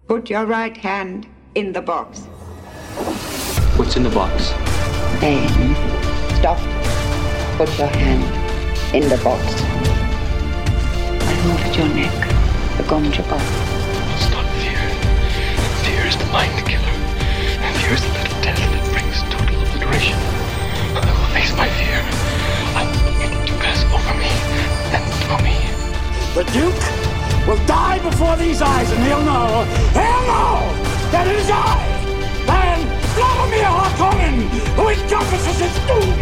Put your right hand in the box. What's in the box? Pain. Stop. Put your hand in the box. I moved your neck. The gummed your body. It's not fear. Fear is the mind killer. And fear is the little death that brings total obliteration. I will face my fear. I will make it to pass over me and through me. The Duke will die before these eyes, and he'll know that it is I, and Vladimir Harkonnen, who encompasses his doom.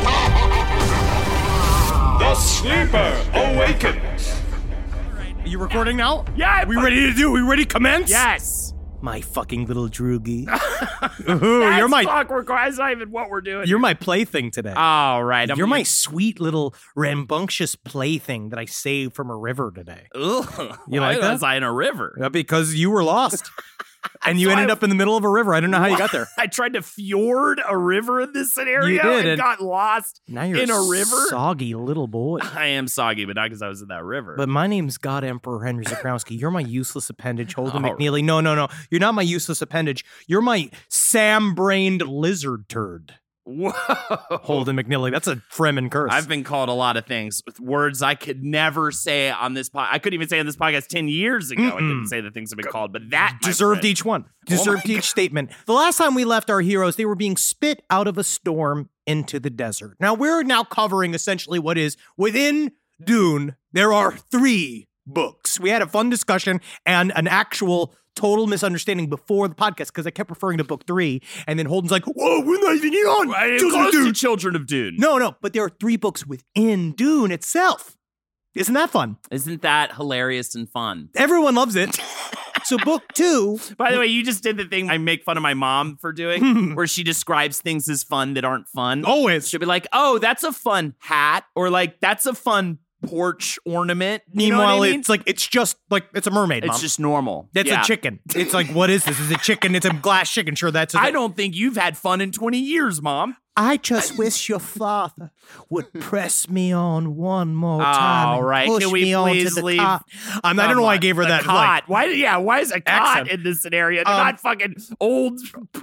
The Sleeper Awakens. Are you recording now? Yeah. We ready to commence? Yes. My fucking little droogie. That's you're my clockwork. That's not even what we're doing. You're my plaything today. All right. You're my sweet little rambunctious plaything that I saved from a river today. Ugh. You like Why that? was I in a river? Because you were lost. And you ended up in the middle of a river. I don't know how you got there. I tried to fjord a river in this scenario You did, and got lost Now you're in a river. soggy little boy. I am soggy, but not because I was in that river. But my name's God Emperor Henry Zakrowski. You're my useless appendage, Holden Oh. McNeely. No. You're not my useless appendage. You're my Sam-brained lizard turd. Whoa. Holden McNeely. That's a Fremen curse. I've been called a lot of things with words I could never say on this podcast. I couldn't even say on this podcast 10 years ago. I couldn't say the things I've been called, but that my deserved friend- each one. Oh Deserved my each statement. The last time we left our heroes, they were being spit out of a storm into the desert. Now we're now covering essentially what is within Dune. There are 3 books. We had a fun discussion and an actual total misunderstanding before the podcast because I kept referring to book 3, and then Holden's like, "Whoa, we're not even on Close to Children of Dune. No, but there are 3 books within Dune itself. Isn't that fun? Isn't that hilarious and fun? Everyone loves it. So book 2. By the way, you just did the thing I make fun of my mom for doing, where she describes things as fun that aren't fun. Always. She'll be like, oh, that's a fun hat, or like, that's a fun porch ornament. You know Meanwhile, what I mean? it's like, it's just like, it's a mermaid, Mom. It's just normal. That's Yeah. a chicken. It's like, what is this? Is it chicken? It's a glass chicken. Sure, that's I don't think you've had fun in 20 years, Mom. I just wish your father would press me on one more time. All and right, push can we me onto please the leave? cot. I don't know why I gave her The that. cot. Why is a cot accent. in this scenario? They're not fucking old,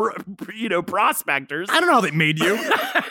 prospectors. I don't know how they made you.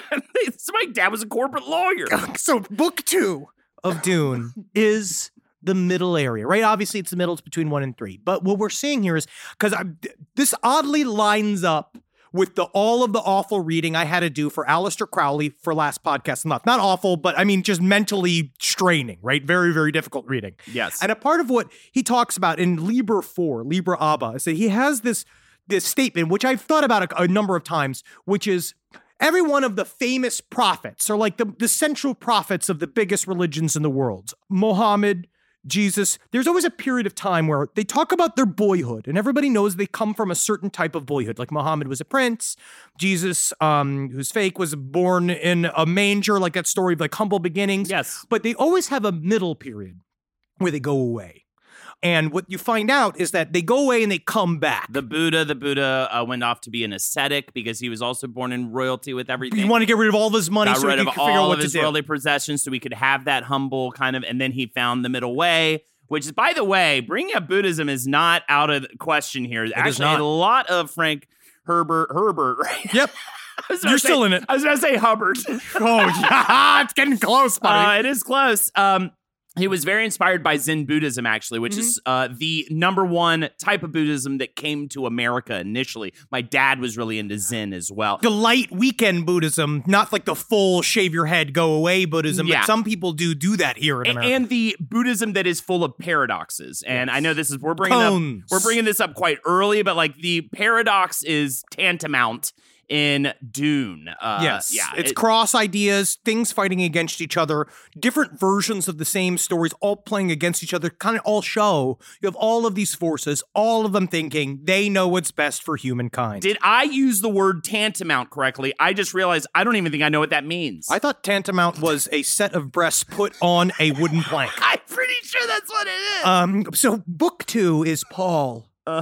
My dad was a corporate lawyer. So book 2 of Dune is the middle area, right? Obviously, it's the middle. It's between 1 and 3. But what we're seeing here is, because this oddly lines up with all of the awful reading I had to do for Aleister Crowley for last podcast. Not awful, but I mean just mentally straining, right? Very, very difficult reading. Yes. And a part of what he talks about in Liber 4, Liber Abba, is that he has this statement, which I've thought about a number of times, which is every one of the famous prophets, or like the central prophets of the biggest religions in the world, Muhammad, Jesus, there's always a period of time where they talk about their boyhood, and everybody knows they come from a certain type of boyhood. Like Muhammad was a prince, Jesus, who's fake, was born in a manger, like that story of like humble beginnings. Yes. But they always have a middle period where they go away. And what you find out is that they go away and they come back. The Buddha went off to be an ascetic because he was also born in royalty with everything. He wanted to get rid of all of his money Got so rid he of could figure out all what of to his do. worldly possessions so he could have that humble kind of, and then he found the middle way, which is, by the way, bringing up Buddhism is not out of the question here. Actually, not. a lot of Frank Herbert, right? Yep. You're still in it. I was going to say Hubbard. Oh, yeah, it's getting close, buddy. It is close. He was very inspired by Zen Buddhism, actually, which is the number one type of Buddhism that came to America initially. My dad was really into Zen as well. The light weekend Buddhism, not like the full shave your head, go away Buddhism, Yeah. but some people do that here in America. And the Buddhism that is full of paradoxes. And I know we're bringing this up quite early, but like the paradox is tantamount in Dune. Yes. Yeah. It's cross ideas, things fighting against each other, different versions of the same stories, all playing against each other, kind of all show. You have all of these forces, all of them thinking they know what's best for humankind. Did I use the word tantamount correctly? I just realized I don't even think I know what that means. I thought tantamount was a set of breasts put on a wooden plank. I'm pretty sure that's what it is. So book 2 is Paul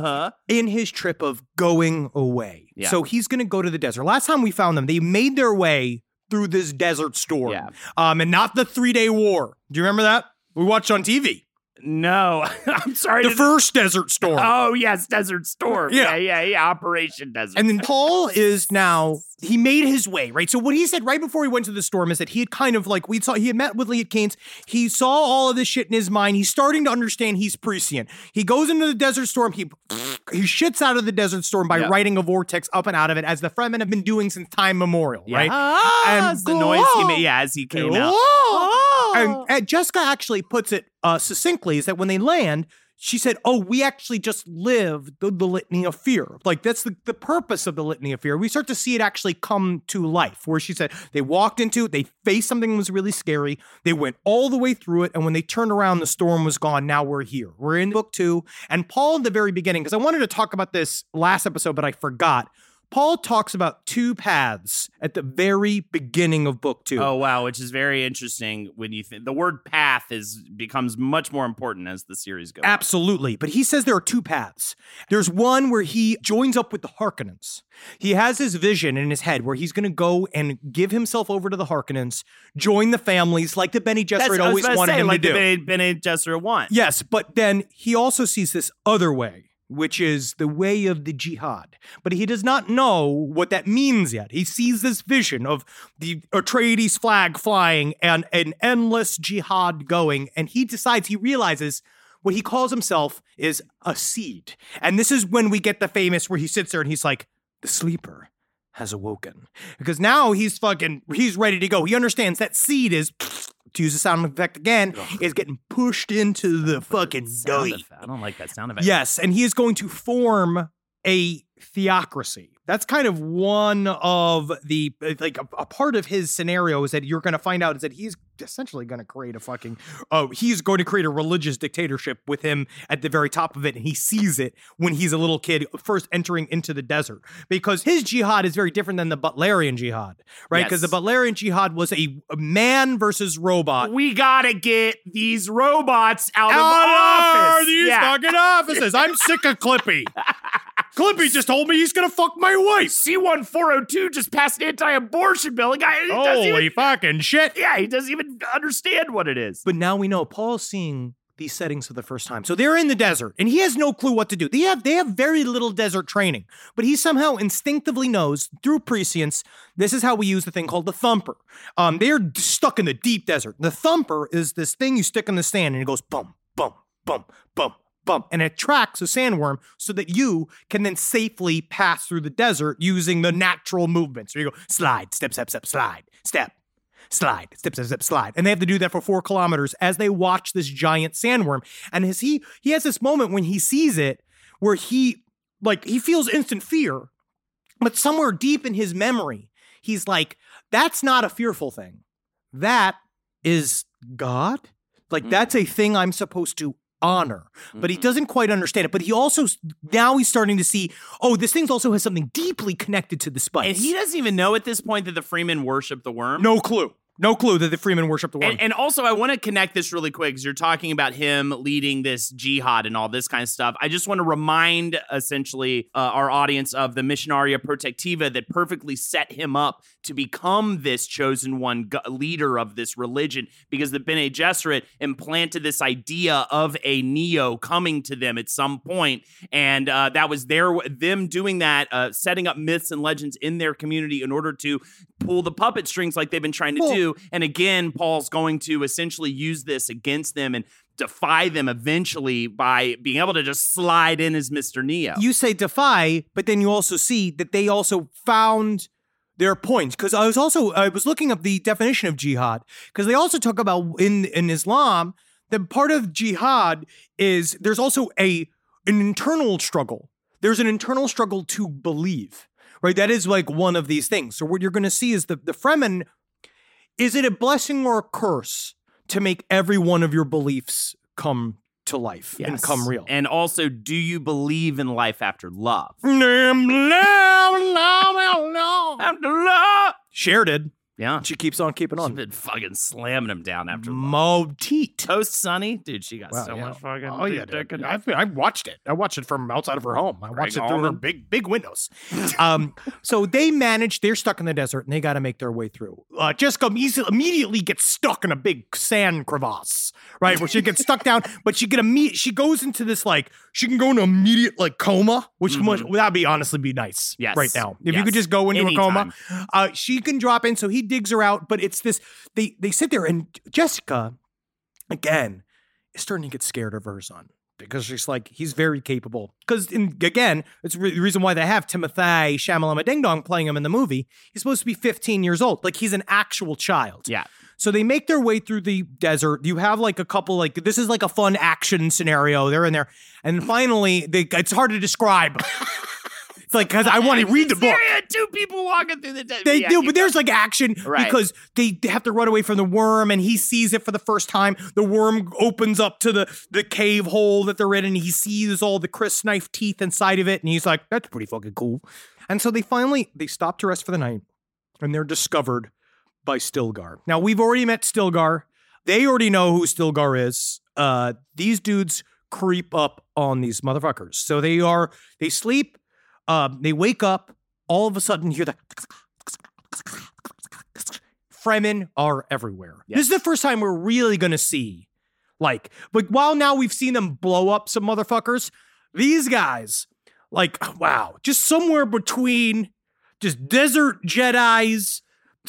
in his trip of going away. Yeah. So he's going to go to the desert. Last time we found them, they made their way through this desert storm. Yeah. And not the 3-day war. Do you remember that? We watched on TV. No, I'm sorry. The first Desert Storm. Oh, yes, Desert Storm. Yeah. Operation Desert. And then Paul is now, he made his way, right? So what he said right before he went to the storm is that he had kind of like, he had met with Lee at Keynes. He saw all of this shit in his mind. He's starting to understand he's prescient. He goes into the Desert Storm. He shits out of the Desert Storm by riding a vortex up and out of it, as the Fremen have been doing since time memorial, right? And the noise he made, as he came out. And Jessica actually puts it succinctly, is that when they land, she said, we actually just lived the Litany of Fear. Like, that's the purpose of the Litany of Fear. We start to see it actually come to life, where she said they walked into it, they faced something that was really scary, they went all the way through it, and when they turned around, the storm was gone. Now we're here. We're in book 2, and Paul, in the very beginning, because I wanted to talk about this last episode, but I forgot. Paul talks about 2 paths at the very beginning of book 2. Oh, wow, which is very interesting when you think the word path becomes much more important as the series goes. Absolutely. But he says there are 2 paths. There's one where he joins up with the Harkonnens. He has his vision in his head where he's going to go and give himself over to the Harkonnens, join the families like the Bene Gesserit always wanted him to do. Like the Bene Gesserit want. Yes, but then he also sees this other way, which is the way of the jihad. But he does not know what that means yet. He sees this vision of the Atreides flag flying and an endless jihad going, and he realizes what he calls himself is a seed. And this is when we get the famous where he sits there and he's like, the sleeper has awoken. Because now he's ready to go. He understands that seed is, to use the sound effect again, is getting pushed into the fucking belly. I don't like that sound effect. Yes, and he is going to form a theocracy. That's kind of one of the, like, a part of his scenario is that you're going to find out is that he's essentially going to create he's going to create a religious dictatorship with him at the very top of it, and he sees it when he's a little kid first entering into the desert, because his jihad is very different than the Butlerian jihad, right? Because the Butlerian jihad was a man versus robot. We gotta get these robots out of the office. These fucking offices. I'm sick of Clippy. Clippy just told me he's gonna fuck my wife. C-1402 just passed an anti-abortion bill. Holy fucking shit. Yeah, he doesn't even understand what it is. But now we know Paul's seeing these settings for the first time. So they're in the desert, and he has no clue what to do. They have very little desert training, but he somehow instinctively knows through prescience, this is how we use the thing called the thumper. They're stuck in the deep desert. The thumper is this thing you stick in the sand, and it goes bum, bum, bum, bum, bump, and it tracks a sandworm so that you can then safely pass through the desert using the natural movement. So you go slide, step, step, step, slide, step, slide, step, step, step, slide. And they have to do that for 4 kilometers as they watch this giant sandworm. And he has this moment when he sees it where he feels instant fear, but somewhere deep in his memory, he's like, that's not a fearful thing. That is God. Like, that's a thing I'm supposed to honor, but he doesn't quite understand it. But now he's starting to see, this thing also has something deeply connected to the spice. And he doesn't even know at this point that the Fremen worship the worm. No clue. No clue that the Fremen worship the worm. And also, I want to connect this really quick because you're talking about him leading this jihad and all this kind of stuff. I just want to remind, essentially, our audience of the Missionaria Protectiva that perfectly set him up to become this chosen one leader of this religion, because the Bene Gesserit implanted this idea of a Neo coming to them at some point, and that was them doing that, setting up myths and legends in their community in order to pull the puppet strings like they've been trying to do. And again, Paul's going to essentially use this against them and defy them eventually by being able to just slide in as Mr. Neo. You say defy, but then you also see that they also found their points. Because I was looking up the definition of jihad, because they also talk about in Islam, that part of jihad is there's also an internal struggle. There's an internal struggle to believe, right? That is like one of these things. So what you're going to see is the Fremen. Is it a blessing or a curse to make every one of your beliefs come to life and come real? And also, do you believe in life after love? After love. Cher did. Yeah. She keeps on keeping She's on. been fucking slamming him down after Mo Teat. Toast Sunny. Dude, she got Wow, so yeah. much fucking Oh yeah, dick dude. and- I watched it. I watched it from outside of her home. I watched it through her Allman. big windows. So they're stuck in the desert and they got to make their way through. Jessica immediately gets stuck in a big sand crevasse, right? Where she gets stuck down, but she goes into this she can go into immediate coma, which that'd be honestly be nice right now. If you could just go into a coma, she can drop in. So he digs her out, but it's this, they sit there and Jessica, again, is starting to get scared of her son because she's like, he's very capable. Because, again, it's the reason why they have Timothée Chalamet Ding Dong playing him in the movie. He's supposed to be 15 years old. Like, he's an actual child. Yeah. So they make their way through the desert. You have a couple, this is a fun action scenario. They're in there. And finally, it's hard to describe. It's because I want to read the book. Two people walking through the desert. They do, but there's action Right. because they have to run away from the worm and he sees it for the first time. The worm opens up to the cave hole that they're in and he sees all the Chris knife teeth inside of it. And he's like, that's pretty fucking cool. And so they stop to rest for the night and they're discovered by Stilgar. Now, we've already met Stilgar. They already know who Stilgar is. These dudes creep up on these motherfuckers. So they sleep. They wake up, all of a sudden hear the Fremen are everywhere. Yeah. This is the first time we're really going to see, but while now we've seen them blow up some motherfuckers, these guys, wow, just somewhere between just desert Jedis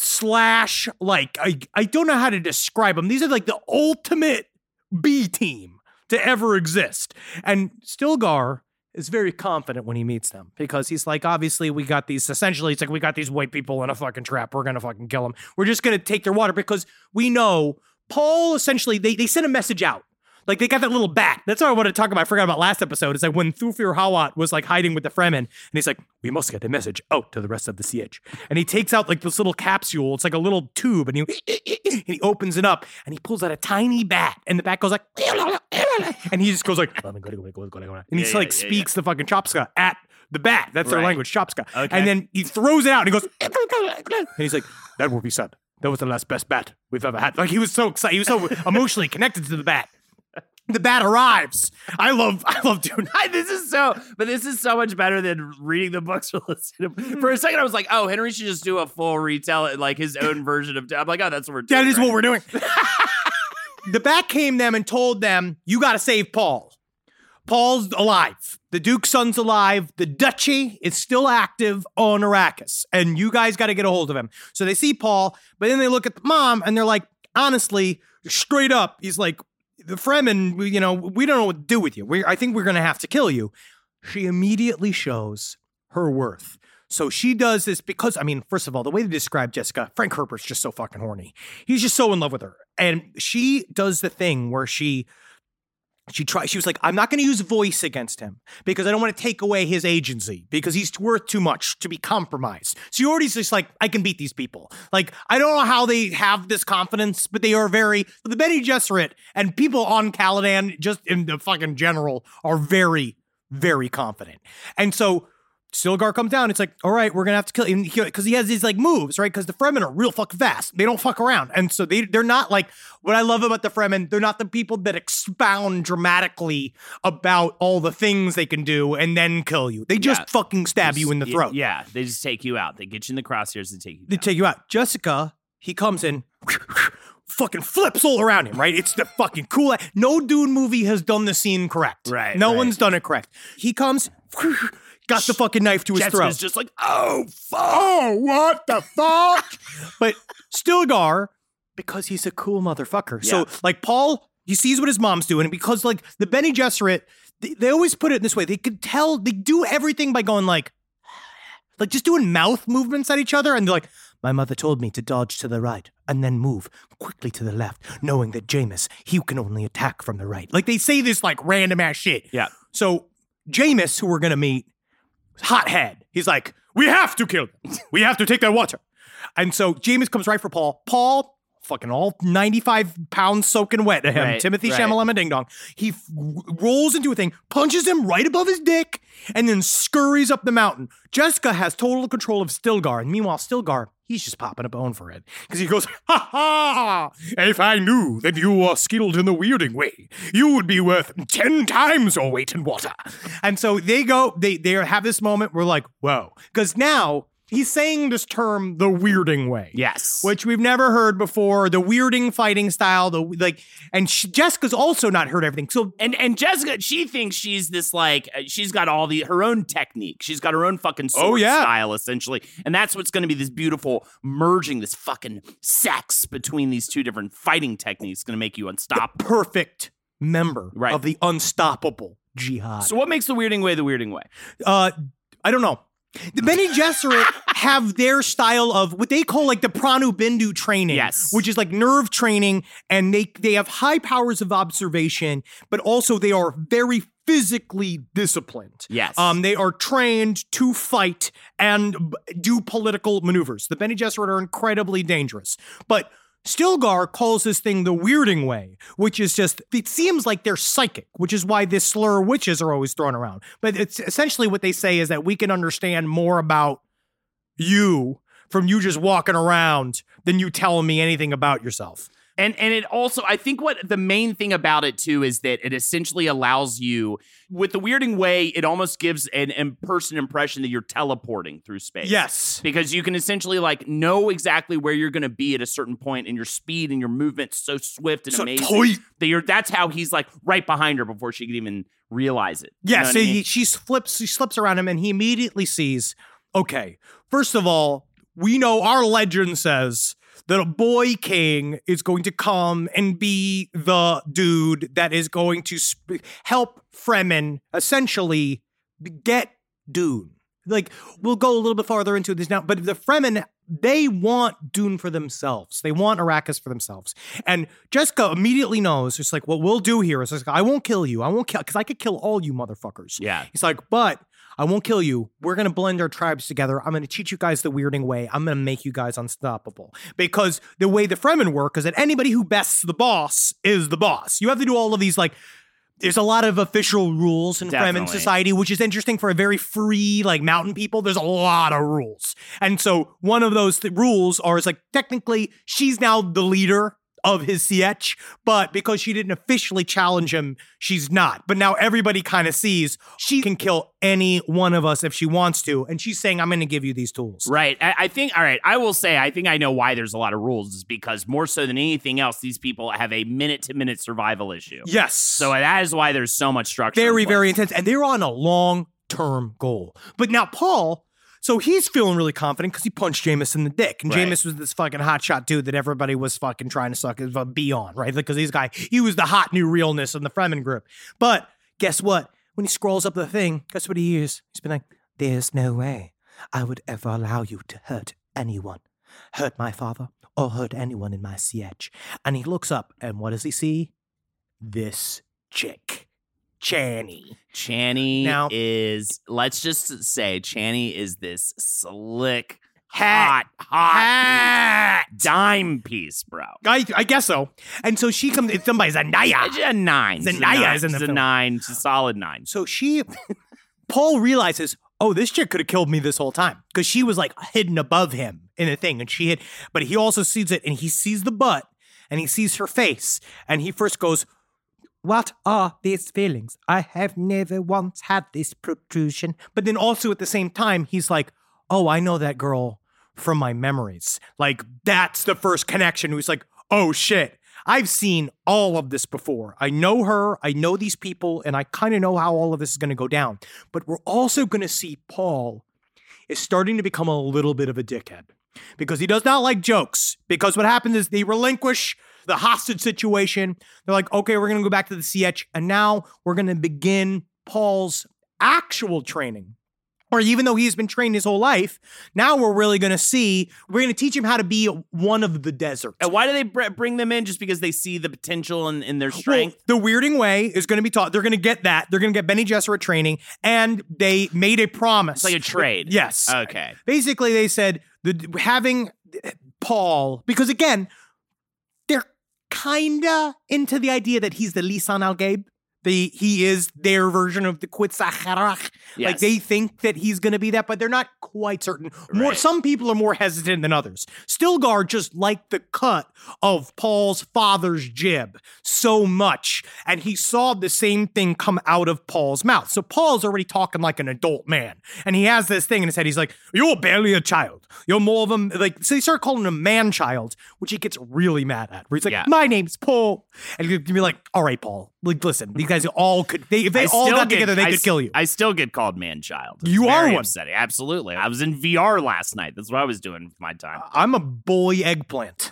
/ I don't know how to describe them. These are the ultimate B team to ever exist. And Stilgar is very confident when he meets them because he's obviously we got these, essentially it's we got these white people in a fucking trap. We're going to fucking kill them. We're just going to take their water because we know Paul, essentially, they sent a message out. They got that little bat. That's what I want to talk about. I forgot about last episode. It's when Thufir Hawat was hiding with the Fremen and he's like, we must get the message out to the rest of the siege. And he takes out this little capsule. It's a little tube and he opens it up and he pulls out a tiny bat and the bat goes and he just goes and he speaks the fucking Chopska at the bat. That's their language, Chopska. Okay. And then he throws it out and he goes and he's like, that will be said. That was the last best bat we've ever had. He was so excited. He was so emotionally connected to the bat. The bat arrives. I love doing this is so much better than reading the books or listening to them. For a second, I was like, oh, Henry should just do a full retell, his own version of. I'm like, oh, that's what we're doing. That is what we're doing. The bat came them and told them, you got to save Paul. Paul's alive. The Duke's son's alive. The duchy is still active on Arrakis. And you guys got to get a hold of him. So they see Paul, but then they look at the mom and they're like, honestly, straight up, he's like, the Fremen, we don't know what to do with you. I think we're going to have to kill you. She immediately shows her worth. So she does this because, first of all, the way they describe Jessica, Frank Herbert's just so fucking horny. He's just so in love with her. And she does the thing where she was like, I'm not going to use voice against him because I don't want to take away his agency because he's worth too much to be compromised. So you already just I can beat these people. I don't know how they have this confidence, but they are the Bene Gesserit and people on Caladan, just in the fucking general, are very, very confident. And so Stilgar comes down. It's all right, we're going to have to kill him because he has these moves, right? Because the Fremen are real fucking fast. They don't fuck around. And so they're not what I love about the Fremen, they're not the people that expound dramatically about all the things they can do and then kill you. They just fucking stab you in the throat. Yeah, they just take you out. They get you in the crosshairs and take you They take you out. Jessica, he comes in, fucking flips all around him, right? It's the fucking cool. No Dune movie has done the scene correct. Right. No one's done it correct. He comes, got the fucking knife to his throat. Just oh, fuck. Oh, what the fuck? But Stilgar, because he's a cool motherfucker. Yeah. So, Paul, he sees what his mom's doing, and because, the Bene Gesserit, they always put it this way. They could tell, they do everything by going, just doing mouth movements at each other, and they're like, my mother told me to dodge to the right and then move quickly to the left, knowing that Jameis, he can only attack from the right. They say this, random ass shit. Yeah. So, Jameis, who we're gonna meet, hothead. He's like, we have to kill him. We have to take that water. And so Jameis comes right for Paul. Paul fucking all 95 pounds soaking wet to him, Right, Timothy right. Chalamet Ding Dong. He rolls into a thing, punches him right above his dick, and then scurries up the mountain. Jessica has total control of Stilgar, and meanwhile, Stilgar, he's just popping a bone for it. Because he goes, ha ha! If I knew that you were skilled in the weirding way, you would be worth 10 times your weight in water. And so they have this moment where like, whoa. Because now he's saying this term, the weirding way. Yes. Which we've never heard before. The weirding fighting style, Jessica's also not heard everything. So And Jessica, she thinks she's this she's got all her own technique. She's got her own fucking sword style, essentially. And that's what's going to be this beautiful merging, this fucking sex between these two different fighting techniques going to make you unstoppable. perfect member Right. of the unstoppable jihad. So what makes the weirding way the weirding way? I don't know. The Bene Gesserit have their style of what they call like the Pranu Bindu training, Yes. which is like nerve training, and they have high powers of observation, but also they are very physically disciplined. Yes. They are trained to fight and do political maneuvers. The Bene Gesserit are incredibly dangerous, but Stilgar calls this thing the weirding way, which is just, it seems like they're psychic, which is why this slur witches are always thrown around. But it's essentially what they say is that we can understand more about you from you just walking around than you telling me anything about yourself. And it also, I think what the main thing about it too is that it essentially allows you, with the weirding way, it almost gives an in-person impression that you're teleporting through space. Yes. Because you can essentially know exactly where you're going to be at a certain point, and your speed and your movement's so swift and So amazing tight. that that's how he's right behind her before she can even realize it. You Yeah, know so what I mean? she slips around him and he immediately sees, okay, first of all, we know our legend says that a boy king is going to come and be the dude that is going to help Fremen essentially get Dune. We'll go a little bit farther into this now, but the Fremen, they want Dune for themselves. They want Arrakis for themselves. And Jessica immediately knows, it's like, what we'll do here is, I won't kill you. I won't kill, because I could kill all you motherfuckers. Yeah. He's like, but I won't kill you. We're going to blend our tribes together. I'm going to teach you guys the weirding way. I'm going to make you guys unstoppable. Because the way the Fremen work is that anybody who bests the boss is the boss. You have to do all of these, there's a lot of official rules in Fremen Definitely. society, which is interesting for a very free, mountain people. There's a lot of rules. And so one of those rules is technically she's now the leader of his Sietch, but because she didn't officially challenge him, she's not. But now everybody kind of sees she can kill any one of us if she wants to. And she's saying, I'm going to give you these tools. Right. I think, all right, I will say, I think I know why there's a lot of rules is because more so than anything else, these people have a minute-to-minute survival issue. Yes. So that is why there's so much structure. Very, in place. very intense. And they're on a long-term goal. But now Paul, so he's feeling really confident because he punched Jameis in the dick. And Right. Jameis was this fucking hotshot dude that everybody was fucking trying to suck his B on, right? Because he was the hot new realness in the Fremen group. But guess what? When he scrolls up the thing, guess what he hears? He's been like, there's no way I would ever allow you to hurt anyone. Hurt my father or hurt anyone in my Sietch. And he looks up, and what does he see? This chick. Chani Chani is, let's just say, Chani is this slick, Hat. hot dime piece, bro. I guess so. And so she comes, it's done by Zendaya. A 9. Zendaya is in the She's a film. 9. She's a solid 9. So Paul realizes, oh, this chick could have killed me this whole time. Because she was hidden above him in a thing. And but he also sees it, and he sees the butt, and he sees her face. And he first goes, what are these feelings? I have never once had this protrusion. But then also at the same time, he's like, oh, I know that girl from my memories. That's the first connection. He's like, oh shit, I've seen all of this before. I know her, I know these people, and I kind of know how all of this is going to go down. But we're also going to see Paul is starting to become a little bit of a dickhead because he does not like jokes. Because what happens is they relinquish the hostage situation. They're like, okay, we're going to go back to the Sietch, and now we're going to begin Paul's actual training. Or even though he's been trained his whole life, now we're really going to teach him how to be one of the desert. And why do they bring them in? Just because they see the potential in their strength? Well, the weirding way is going to be taught. They're going to get that. They're going to get Bene Gesserit training, and they made a promise. It's like a trade. Yes. Okay. Basically, they said having Paul, because again, kinda into the idea that he's the Lisan al-Gaib. He is their version of the Quetzalcoatl. Yes. Like they think that he's going to be that, but they're not quite certain. Some people are more hesitant than others. Stilgar just liked the cut of Paul's father's jib so much, and he saw the same thing come out of Paul's mouth. So Paul's already talking like an adult man, and he has this thing in his head. He's like, "You're barely a child. You're more of a like." So he started calling him man-child, which he gets really mad at. Where he's like, "My name's Paul," and he'd be like, "All right, Paul. Like, listen, these guys all could. If they all got together, they could kill you." I still get called man-child. It's You are very one. upsetting. Absolutely. I was in VR last night. That's what I was doing with my time. I'm a boy eggplant.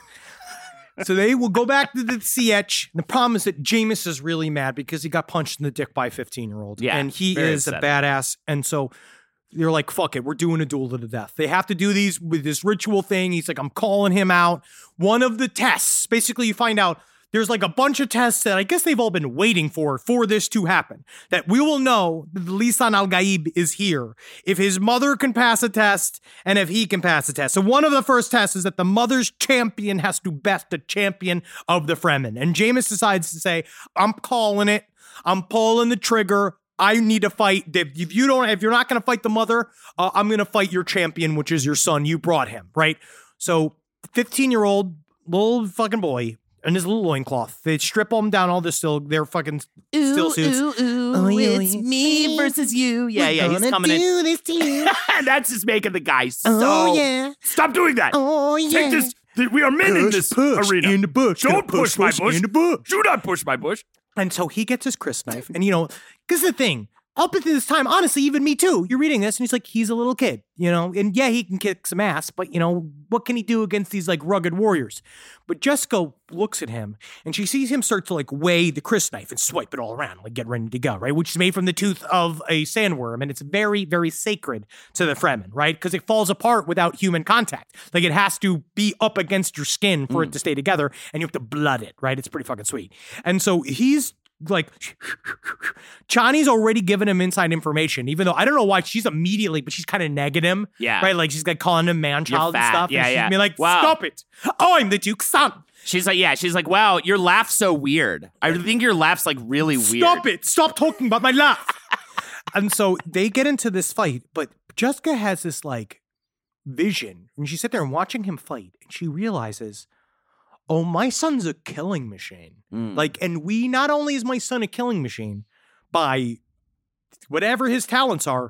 So they will go back to the Sietch. The problem is that Jameis is really mad because he got punched in the dick by a 15-year-old. Yeah, and he very is upsetting. a badass. And so they're like, fuck it, we're doing a duel to the death. They have to do these with this ritual thing. He's like, I'm calling him out. One of the tests, basically you find out there's like a bunch of tests that I guess they've all been waiting for this to happen. That we will know that the Lisan al-Gaib is here if his mother can pass a test and if he can pass a test. So one of the first tests is that the mother's champion has to best the champion of the Fremen. And Jameis decides to say, I'm calling it. I'm pulling the trigger. I need to fight. If you're not going to fight the mother, I'm going to fight your champion, which is your son. You brought him, right? So 15-year-old little fucking boy in his little loincloth. They strip him down all this they're fucking still suits. It's me versus you. Yeah, he's coming in. This to you. And that's just making the guy so... Stop doing that. Take this. We are men in this arena. In the bush. Don't push my bush. In the bush. Do not push my bush. And so he gets his crysknife. And, because the thing, up until this time, honestly, even me too, you're reading this and he's like, he's a little kid, and yeah, he can kick some ass, but, what can he do against these like rugged warriors? But Jessica looks at him and she sees him start to like weigh the crysknife and swipe it all around, like get ready to go, right? Which is made from the tooth of a sandworm. And it's very, very sacred to the Fremen, right? Because it falls apart without human contact. Like it has to be up against your skin for it to stay together and you have to blood it, right? It's pretty fucking sweet. And so he's like, Chani's already given him inside information, even though I don't know why she's kind of negging him. Yeah. Right? Like she's like calling him man-child and stuff. Yeah, and she's being like, wow. Stop it. I'm the Duke's son. She's like, wow, your laugh's so weird. I think your laugh's like really weird. Stop it. Stop talking about my laugh. And so they get into this fight, but Jessica has this like vision and she sits there and watching him fight and she realizes, oh, my son's a killing machine. Like, and not only is my son a killing machine, by whatever his talents are,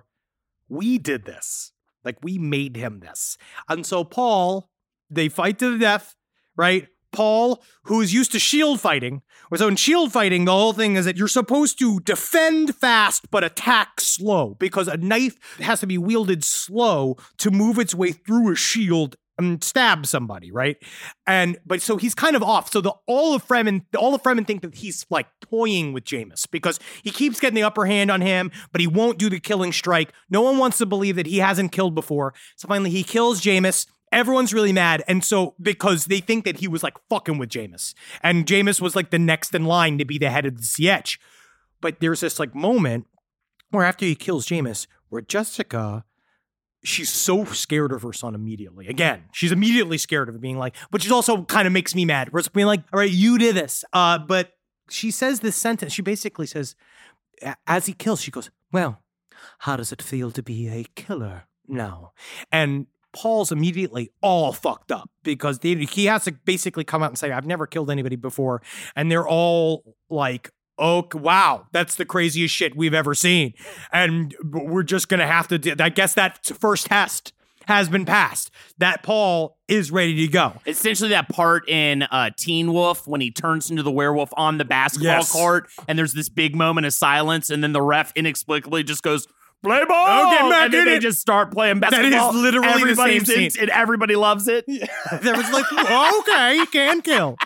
we did this. Like, we made him this. And so Paul, they fight to the death, right? Paul, who is used to shield fighting. So in shield fighting, the whole thing is that you're supposed to defend fast but attack slow because a knife has to be wielded slow to move its way through a shield and stab somebody, right? But so he's kind of off. So all the Fremen think that he's like toying with Jameis because he keeps getting the upper hand on him, but he won't do the killing strike. No one wants to believe that he hasn't killed before. So finally he kills Jameis. Everyone's really mad. And so because they think that he was like fucking with Jameis and Jameis was like the next in line to be the head of the Sietch. But there's this like moment where after he kills Jameis, where Jessica, she's so scared of her son immediately. Again, she's immediately scared of it being like, but she's also kind of makes me mad. Where it's being like, all right, you did this. But she says this sentence. She basically says, as he kills, she goes, well, how does it feel to be a killer now? And Paul's immediately all fucked up because he has to basically come out and say, I've never killed anybody before. And they're all like, oh, wow, that's the craziest shit we've ever seen. And we're just going to have to I guess that first test has been passed. That Paul is ready to go. Essentially that part in Teen Wolf when he turns into the werewolf on the basketball court and there's this big moment of silence and then the ref inexplicably just goes, play ball! Okay, and then they just start playing basketball. That is literally the same scene. And everybody loves it. There was like, okay, he can kill.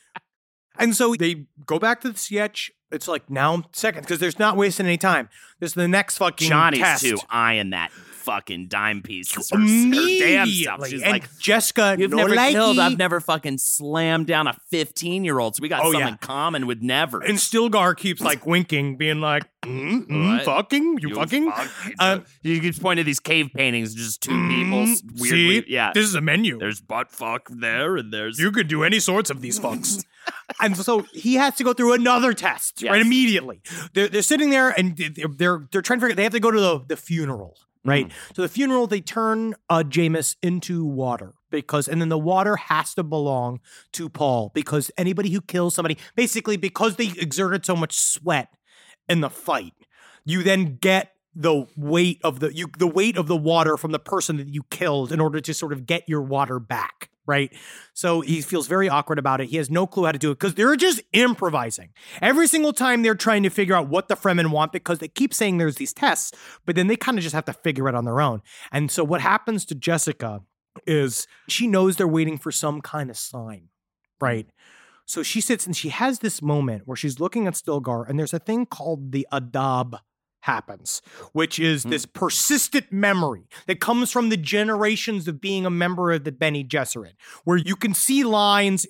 And so they go back to the Sietch. It's like now seconds because there's not wasting any time. There's the next fucking Johnny's test. too eyeing that fucking dime piece. Her damn self. She's and like, Jessica, you've no never likey. killed. I've never fucking slammed down a 15-year-old. So we got something in common with never. And Stilgar keeps like winking, being like, fucking, you fucking. You keep pointing to these cave paintings, just two people. Weirdly, See, this is a menu. There's butt fuck there, and there's you could do any sorts of these fucks. And so he has to go through another test, right? Immediately. They're sitting there and they're trying to figure. They have to go to the funeral, right? So the funeral, they turn Jameis into water and then the water has to belong to Paul because anybody who kills somebody, basically because they exerted so much sweat in the fight, you then get the weight of the water from the person that you killed in order to sort of get your water back. Right. So he feels very awkward about it. He has no clue how to do it because they're just improvising. Every single time they're trying to figure out what the Fremen want because they keep saying there's these tests, but then they kind of just have to figure it on their own. And so what happens to Jessica is she knows they're waiting for some kind of sign. Right. So she sits and she has this moment where she's looking at Stilgar and there's a thing called the Adab happens, which is this persistent memory that comes from the generations of being a member of the Bene Gesserit, where you can see lines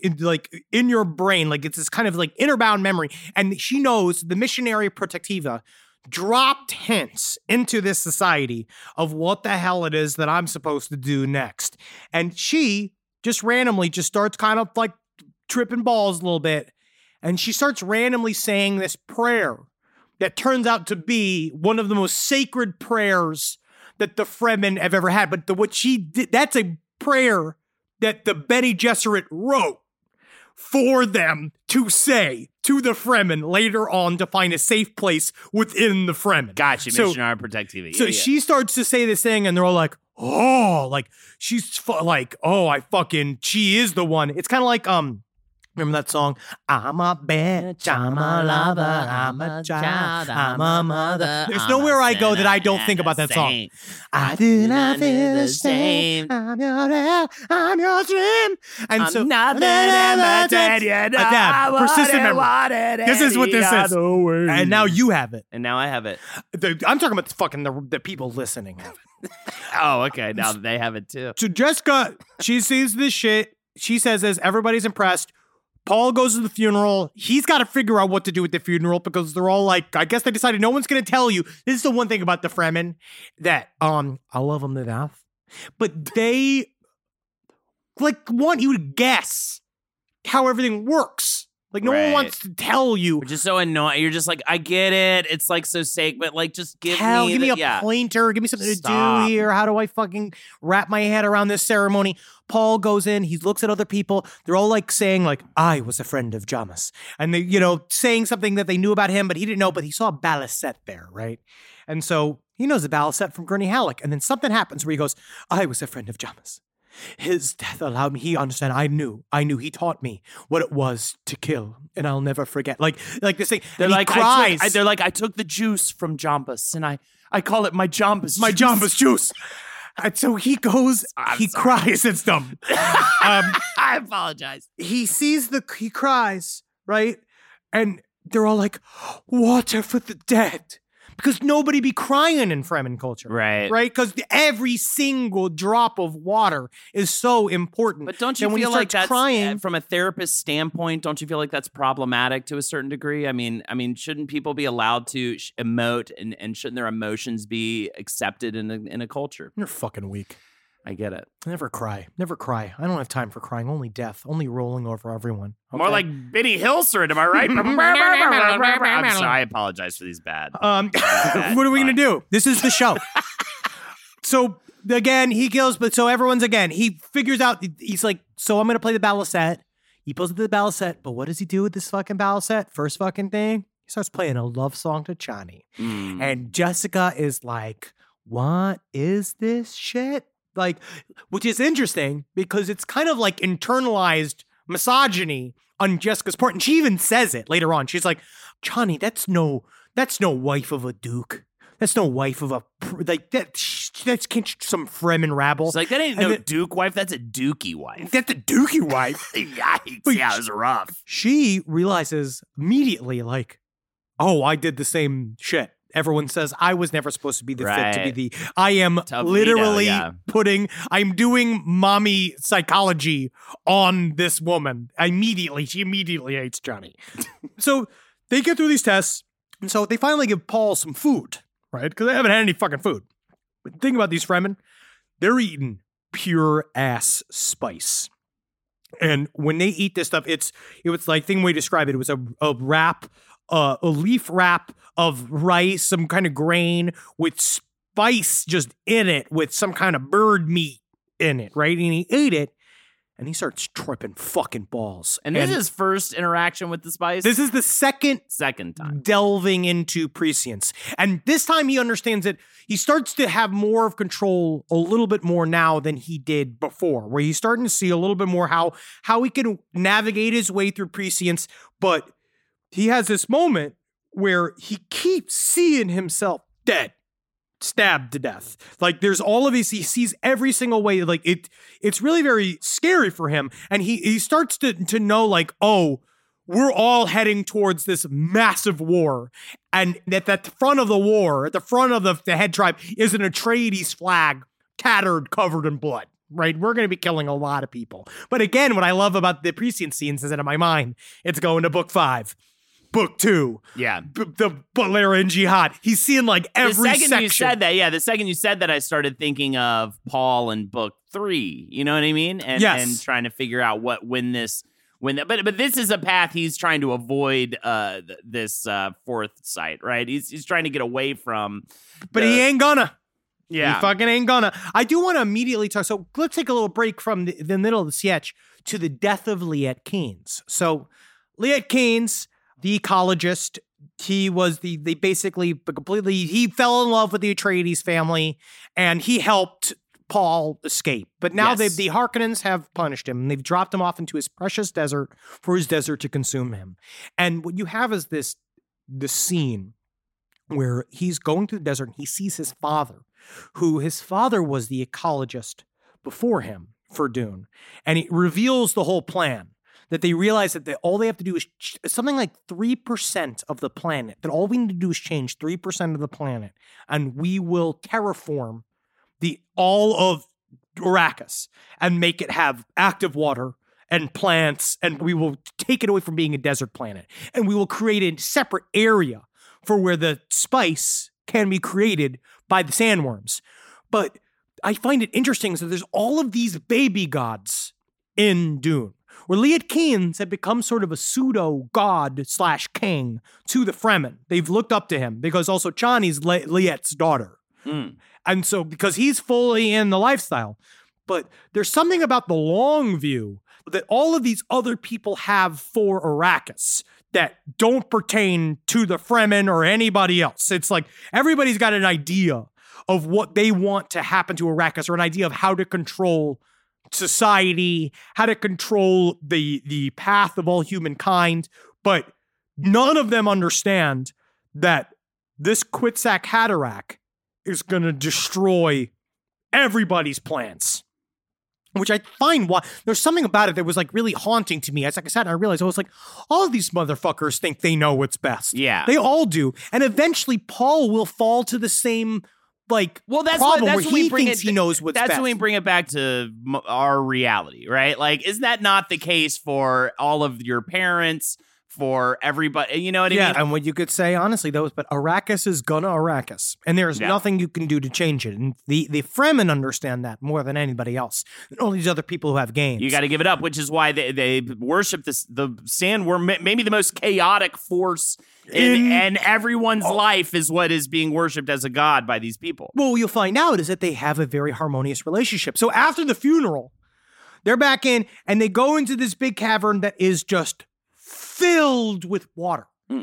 in your brain, like it's this kind of like innerbound memory. And she knows the Missionaria Protectiva dropped hints into this society of what the hell it is that I'm supposed to do next. And she just randomly just starts kind of like tripping balls a little bit. And she starts randomly saying this prayer that turns out to be one of the most sacred prayers that the Fremen have ever had. But what she did, that's a prayer that the Bene Gesserit wrote for them to say to the Fremen later on to find a safe place within the Fremen. Gotcha, Missionaria Protectiva. So she starts to say this thing and they're all like, oh, like she's like, oh, she is the one. It's kind of like, remember that song? I'm a bitch, I'm a lover, I'm a child, I'm a mother. There's nowhere I go that I don't think about that song. I do not feel the same. I'm your air, I'm your dream. And so, nothing imitated, Adab, persistent memory. This is what this is. And now you have it. And now I have it. I'm talking about the people listening have it. Oh, okay. Now they have it too. So Jessica, she sees this shit. She says this. Everybody's impressed. Paul goes to the funeral. He's got to figure out what to do with the funeral because they're all like, I guess they decided no one's going to tell you. This is the one thing about the Fremen that I love them to death. But they want you to guess how everything works. Like no one wants to tell you. Which is so annoying. You're just like, I get it. It's like so sacred, but like just give me a pointer. Give me something to do here. How do I fucking wrap my head around this ceremony? Paul goes in. He looks at other people. They're all like saying like, I was a friend of Jamis. And they, saying something that they knew about him, but he didn't know, but he saw Balisette there, right? And so he knows the Balisette from Gurney Halleck. And then something happens where he goes, I was a friend of Jamis. His death allowed me, I knew he taught me what it was to kill, and I'll never forget. Like this thing. They're and like, he cries. I took the juice from Jambus, and I call it my Jambus juice. My Jambus juice. And so he goes, cries, it's dumb. I apologize. He cries, right? And they're all like, water for the dead. Because nobody be crying in Fremen culture. Right. Right? Because every single drop of water is so important. But don't you feel like that's, crying, from a therapist standpoint, don't you feel like that's problematic to a certain degree? I mean, shouldn't people be allowed to emote and shouldn't their emotions be accepted in a culture? You're fucking weak. I get it. Never cry. I don't have time for crying. Only death. Only rolling over everyone. Okay? More like Benny Hilsert, am I right? I'm sorry. I apologize for these bad. What are we going to do? This is the show. So, again, he kills, but so everyone's again. He figures out, he's like, so I'm going to play the Balisette. He pulls into the Balisette, but what does he do with this fucking Balisette? First fucking thing, he starts playing a love song to Chani. And Jessica is like, what is this shit? Like, which is interesting because it's kind of like internalized misogyny on Jessica's part. And she even says it later on. She's like, Johnny, that's no wife of a duke. That's no wife of a, like, that's some Fremen rabble. It's like, that ain't no duke wife. That's a dookie wife. That's a dookie wife. Yikes. Yeah, it was rough. She realizes immediately, like, oh, I did the same shit. Everyone says I was never supposed to be the fit to be the. I am literally I'm doing mommy psychology on this woman. She immediately hates Johnny. So they get through these tests, and so they finally give Paul some food, right? Because they haven't had any fucking food. But think about these Fremen. They're eating pure ass spice. And when they eat this stuff, it was like thing we describe it. It was a wrap, a leaf wrap of rice, some kind of grain with spice just in it, with some kind of bird meat in it, right? And he ate it, and he starts tripping fucking balls. And this is his first interaction with the spice? This is the second time. Delving into prescience. And this time he understands that he starts to have more of control a little bit more now than he did before, where he's starting to see a little bit more how he can navigate his way through prescience. But he has this moment where he keeps seeing himself dead. Stabbed to death. Like there's all of these, he sees every single way. Like it's really very scary for him. And he starts to know like, oh, we're all heading towards this massive war. And at the front of the war, at the front of the head tribe is an Atreides flag, tattered, covered in blood. Right? We're going to be killing a lot of people. But again, what I love about the prescient scenes is that in my mind, it's going to book 5. Book 2. Yeah. The Butlera and Jihad. He's seeing like every section. You said that, the second you said that, I started thinking of Paul in book 3. You know what I mean? And, yes. And trying to figure out but this is a path he's trying to avoid this fourth site, right? He's trying to get away from. But he ain't gonna. Yeah. He fucking ain't gonna. I do want to immediately talk. So let's take a little break from the middle of the sketch to the death of Liet Kynes. So Liet Kynes, the ecologist, he was he fell in love with the Atreides family, and he helped Paul escape. But now Yes. the Harkonnens have punished him, and they've dropped him off into his precious desert for his desert to consume him. And what you have is this scene where he's going through the desert and he sees his father, his father was the ecologist before him for Dune. And it reveals the whole plan. That they realize that all they have to do is something like 3% of the planet, that all we need to do is change 3% of the planet, and we will terraform all of Arrakis and make it have active water and plants, and we will take it away from being a desert planet. And we will create a separate area for where the spice can be created by the sandworms. But I find it interesting that there's all of these baby gods in Dune, where Liet Kynes had become sort of a pseudo-god/king to the Fremen. They've looked up to him because also Chani's Liet's daughter. And so, because he's fully in the lifestyle. But there's something about the long view that all of these other people have for Arrakis that don't pertain to the Fremen or anybody else. It's like everybody's got an idea of what they want to happen to Arrakis, or an idea of how to control society, how to control the path of all humankind, but none of them understand that this Kwisatz Haderach is going to destroy everybody's plans. Which I find there's something about it that was like really haunting to me. As like I said, I realized I was like, all of these motherfuckers think they know what's best. Yeah, they all do, and eventually Paul will fall to the same. That's where he thinks he knows what's best. That's when we bring it back to our reality, right? Like, is that not the case for all of your parents, for everybody? You know what I mean? Yeah, and what you could say, honestly, though, but Arrakis is gonna Arrakis, and there's nothing you can do to change it. And the Fremen understand that more than anybody else. And all these other people who have games. You got to give it up, which is why they worship the sandworm, maybe the most chaotic force in everyone's life is what is being worshipped as a god by these people. Well, what you'll find out is that they have a very harmonious relationship. So after the funeral, they're back in, and they go into this big cavern that is just filled with water.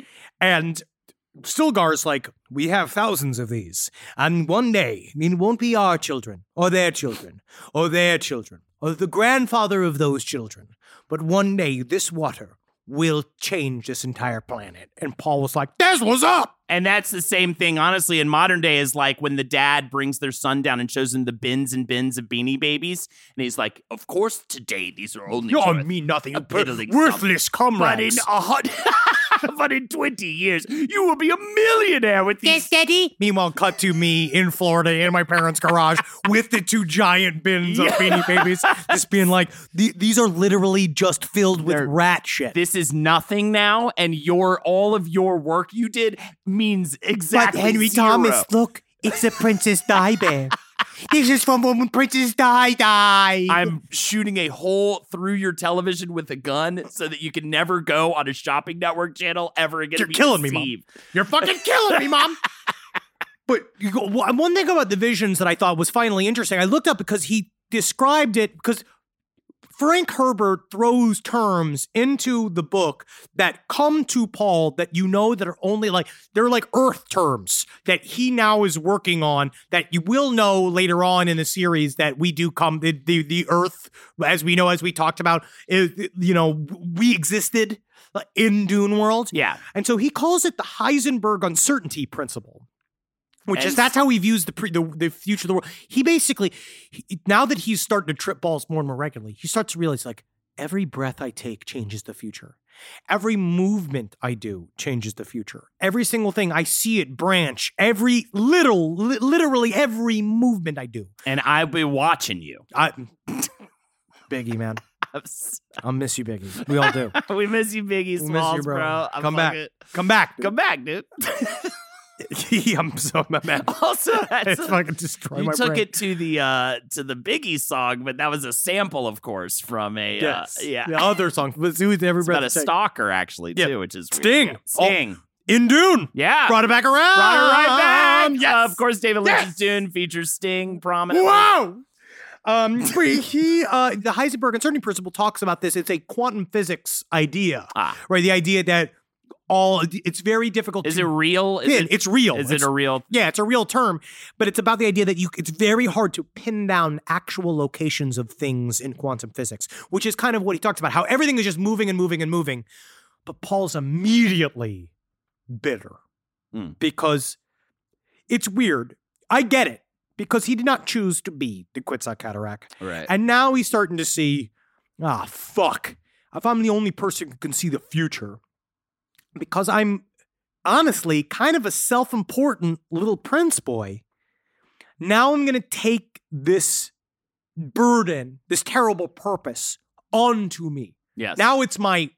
And Stilgar's like, we have thousands of these. And one day, it won't be our children, or their children, or their children, or the grandfather of those children. But one day, this water will change this entire planet. And Paul was like, that's what's up! And that's the same thing, honestly, in modern day, is like when the dad brings their son down and shows him the bins and bins of Beanie Babies. And he's like, of course, today, these are only mean nothing. Worthless comrades. But in 20 years, you will be a millionaire with these. Yes, Daddy. Meanwhile, cut to me in Florida in my parents' garage with the 2 giant bins of Beanie Babies. Just being like, these are literally just filled with rat shit. This is nothing now, and all of your work you did means exactly But Henry zero. Thomas, look, it's a Princess Di Bear. This is from when Princess Di died. I'm shooting a hole through your television with a gun so that you can never go on a shopping network channel ever again. You're killing me, Mom. You're fucking killing me, Mom. But one thing about the visions that I thought was finally interesting, I looked up because he described it, because Frank Herbert throws terms into the book that come to Paul that you know that are only like, they're like Earth terms that he now is working on, that you will know later on in the series that we do come, the Earth, as we know, as we talked about, we existed in Dune World. Yeah. And so he calls it the Heisenberg uncertainty principle. That's how he views the future of the world. He basically, now that he's starting to trip balls more and more regularly, he starts to realize, like, every breath I take changes the future. Every movement I do changes the future. Every single thing, I see it branch. Literally every movement I do. And I'll be watching you. Biggie, man. I'll miss you, Biggie. We all do. We miss you, Biggie Smalls, bro. Come back. Come back, dude. I'm so mad. Also, it's fucking destroy my brain. You took it to the Biggie song, but that was a sample, of course, from a the other song. But it's about a stalker, actually, too, which is Sting. Weird. Sting. In Dune. Yeah. Brought it back around. Brought it right back. Yes. Of course, David Lynch's Dune features Sting prominently. Wow. The Heisenberg uncertainty principle talks about this. It's a quantum physics idea, right? The idea that it's very difficult. Is it real? It's real. Is it a real? Yeah, it's a real term, but it's about the idea that it's very hard to pin down actual locations of things in quantum physics, which is kind of what he talks about, how everything is just moving and moving and moving. But Paul's immediately bitter because it's weird. I get it, because he did not choose to be the Quetzalcoatl Cataract. Right. And now he's starting to see, fuck, if I'm the only person who can see the future, because I'm honestly kind of a self-important little prince boy, now I'm going to take this burden, this terrible purpose onto me. Yes. Now it's me.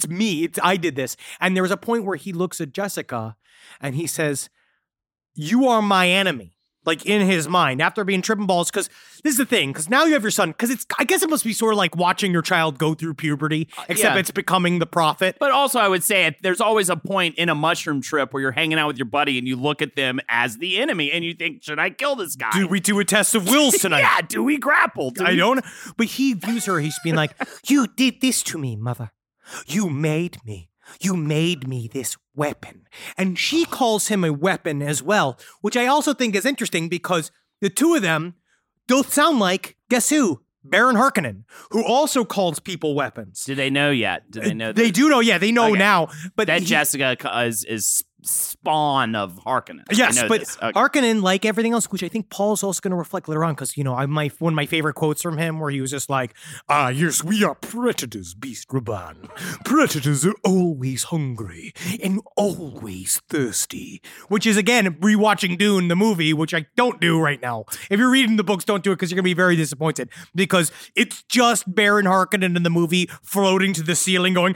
I did this. And there was a point where he looks at Jessica and he says, "You are my enemy." Like, in his mind, after being tripping balls, because this is the thing, because now you have your son, because I guess it must be sort of like watching your child go through puberty, except it's becoming the prophet. But also, I would say there's always a point in a mushroom trip where you're hanging out with your buddy and you look at them as the enemy and you think, should I kill this guy? Do we do a test of wills tonight? Yeah, do we grapple? Don't. But he views her, he's being like, "You did this to me, mother. You made me. You made me this weapon." And she calls him a weapon as well, which I also think is interesting because the two of them don't sound like, guess who? Baron Harkonnen, who also calls people weapons. Do they know yet? Do they know? They do know, yeah, they know now. But that Jessica is spawn of Harkonnen. Yes, but Harkonnen, like everything else, which I think Paul's also going to reflect later on, because, one of my favorite quotes from him where he was just like, "Yes, we are predators, Beast Rabban. Predators are always hungry and always thirsty." Which is, again, rewatching Dune, the movie, which I don't do right now. If you're reading the books, don't do it, because you're going to be very disappointed, because it's just Baron Harkonnen in the movie floating to the ceiling going,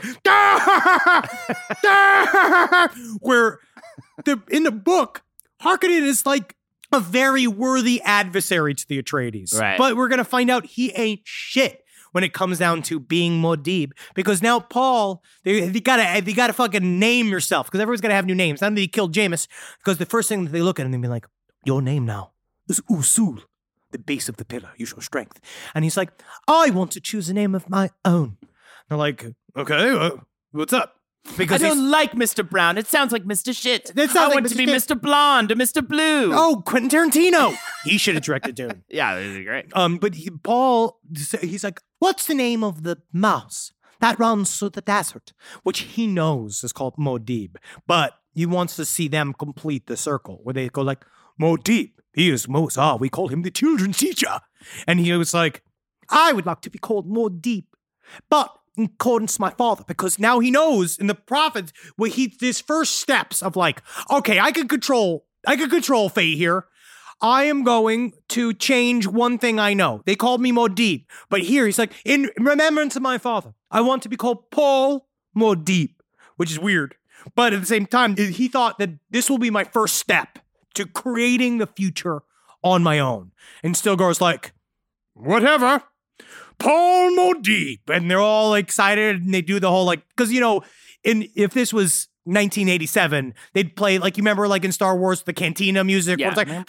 where in the book, Harkonnen is like a very worthy adversary to the Atreides. Right. But we're going to find out he ain't shit when it comes down to being Muad'Dib. Because now Paul, they gotta fucking name yourself, because everyone's got to have new names. Not that he killed Jameis, because the first thing that they look at him and be like, "Your name now is Usul, the base of the pillar. You show strength." And he's like, "I want to choose a name of my own." They're like, "Okay, what's up?" Because I don't like Mr. Brown. It sounds like Mr. Shit. I want to be Mr. Blonde or Mr. Blue. Oh, Quentin Tarantino. He should have directed Dune. Yeah, this is great. But Paul, he's like, "What's the name of the mouse that runs through the desert?" Which he knows is called Muad'Dib. But he wants to see them complete the circle, where they go like, "Muad'Dib, he is Moses. We call him the children's teacher." And he was like, "I would like to be called Muad'Dib, but in accordance to my father," because now he knows in the prophets where his first steps of like, okay, I can control fate here. I am going to change one thing I know. They called me Muad'Dib, but here he's like, in remembrance of my father, I want to be called Paul Muad'Dib, which is weird. But at the same time, he thought that this will be my first step to creating the future on my own. And Stilgar's like, whatever. Pull more deep. And they're all excited and they do the whole like, because, if this was 1987, they'd play, like, you remember, like, in Star Wars, the cantina music? Yeah. Where it's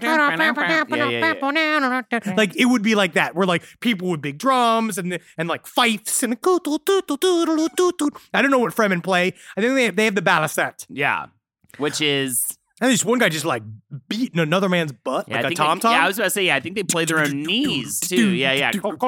like, like, it would be like that, where, like, people with big drums and like, fifes and I don't know what Fremen play. I think they have the balisette. Yeah. Which is... And there's one guy just, like, beating another man's butt, like a tom-tom. Yeah, I was about to say, I think they play their own knees, too. Yeah.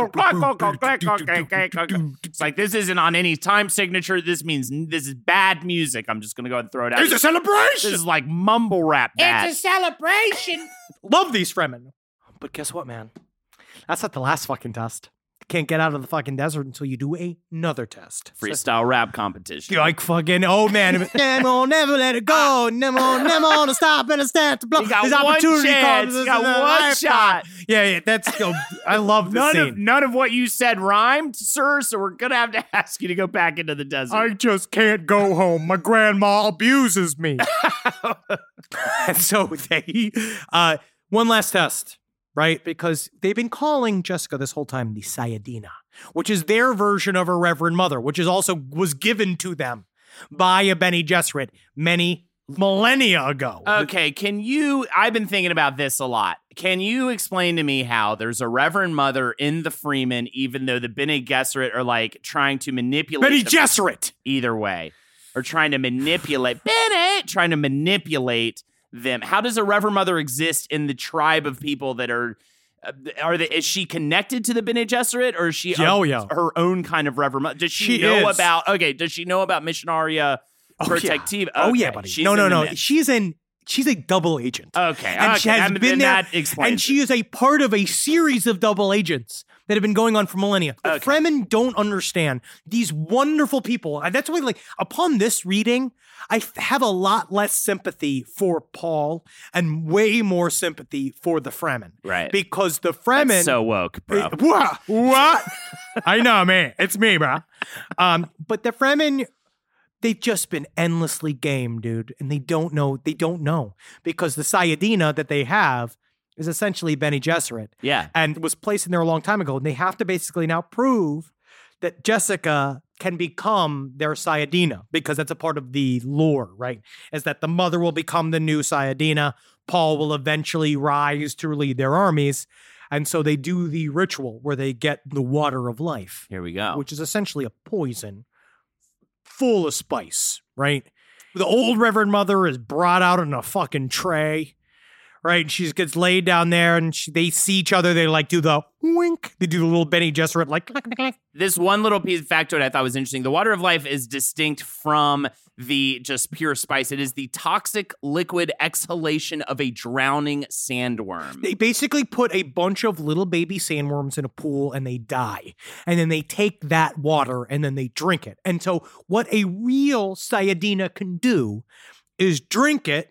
It's like, this isn't on any time signature. This means this is bad music. I'm just going to go ahead and throw it out. It's a celebration! This is like mumble rap bad. It's a celebration! Love these Fremen. But guess what, man? That's not the last fucking test. You can't get out of the fucking desert until you do another test. Freestyle rap competition. You're like fucking, oh man, never, never let it go. Never to stop and stand to blow. You got one chance. You got one shot. Yeah, that's, I love this scene. None of what you said rhymed, sir, so we're going to have to ask you to go back into the desert. I just can't go home. My grandma abuses me. And so they, one last test. Right? Because they've been calling Jessica this whole time the Sayadina, which is their version of her Reverend Mother, which is also was given to them by a Bene Gesserit many millennia ago. Okay, I've been thinking about this a lot. Can you explain to me how there's a Reverend Mother in the Freeman, even though the Bene Gesserit are like trying to manipulate Bene Gesserit! Either way. Or trying to manipulate them. How does a Reverend Mother exist in the tribe of people that is she connected to the Bene Gesserit, or is she her own kind of Reverend Mother? Does she know about Missionaria Protectiva? Buddy. No. She's a double agent. Okay. And she has been there. That explains and she is a part of a series of double agents that have been going on for millennia. The Fremen don't understand these wonderful people. And that's why, like, upon this reading, I have a lot less sympathy for Paul and way more sympathy for the Fremen. Right. Because the Fremen... That's so woke, bro. What? I know, man. It's me, bro. But the Fremen... They've just been endlessly game, dude. And they don't know. Because the Sayadina that they have is essentially Bene Gesserit. Yeah. And was placed in there a long time ago. And they have to basically now prove that Jessica can become their Sayadina, because that's a part of the lore, right? Is that the mother will become the new Sayadina. Paul will eventually rise to lead their armies. And so they do the ritual where they get the water of life. Here we go. Which is essentially a poison full of spice, right? The old Reverend Mother is brought out in a fucking tray, right? And she gets laid down there and they see each other. They like do the wink. They do the little Bene Gesserit like click, click, click. This one little piece of factoid I thought was interesting. The water of life is distinct from the just pure spice. It is the toxic liquid exhalation of a drowning sandworm. They basically put a bunch of little baby sandworms in a pool and they die. And then they take that water and then they drink it. And so what a real Sayadina can do is drink it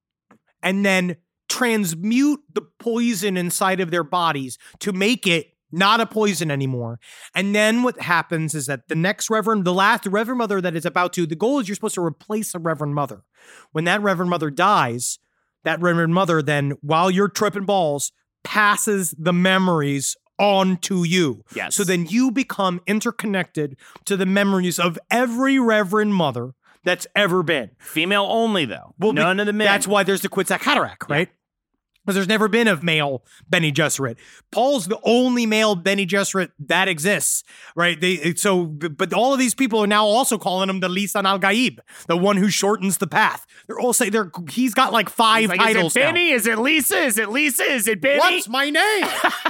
and then transmute the poison inside of their bodies to make it not a poison anymore. And then what happens is that the last Reverend Mother that is about to, the goal is you're supposed to replace a Reverend Mother. When that Reverend Mother dies, that Reverend Mother then, while you're tripping balls, passes the memories on to you. Yes. So then you become interconnected to the memories of every Reverend Mother that's ever been. Female only, though. None of the men. That's why there's the Quetzalcoatl Haderach, right? Because there's never been a male Bene Gesserit. Paul's the only male Bene Gesserit that exists, right? But all of these people are now also calling him the Lisan al-Gaib, the one who shortens the path. They're all saying he's got like five titles now. Is it Benny? Is it Lisa? Is it Lisa? Is it Benny? What's my name?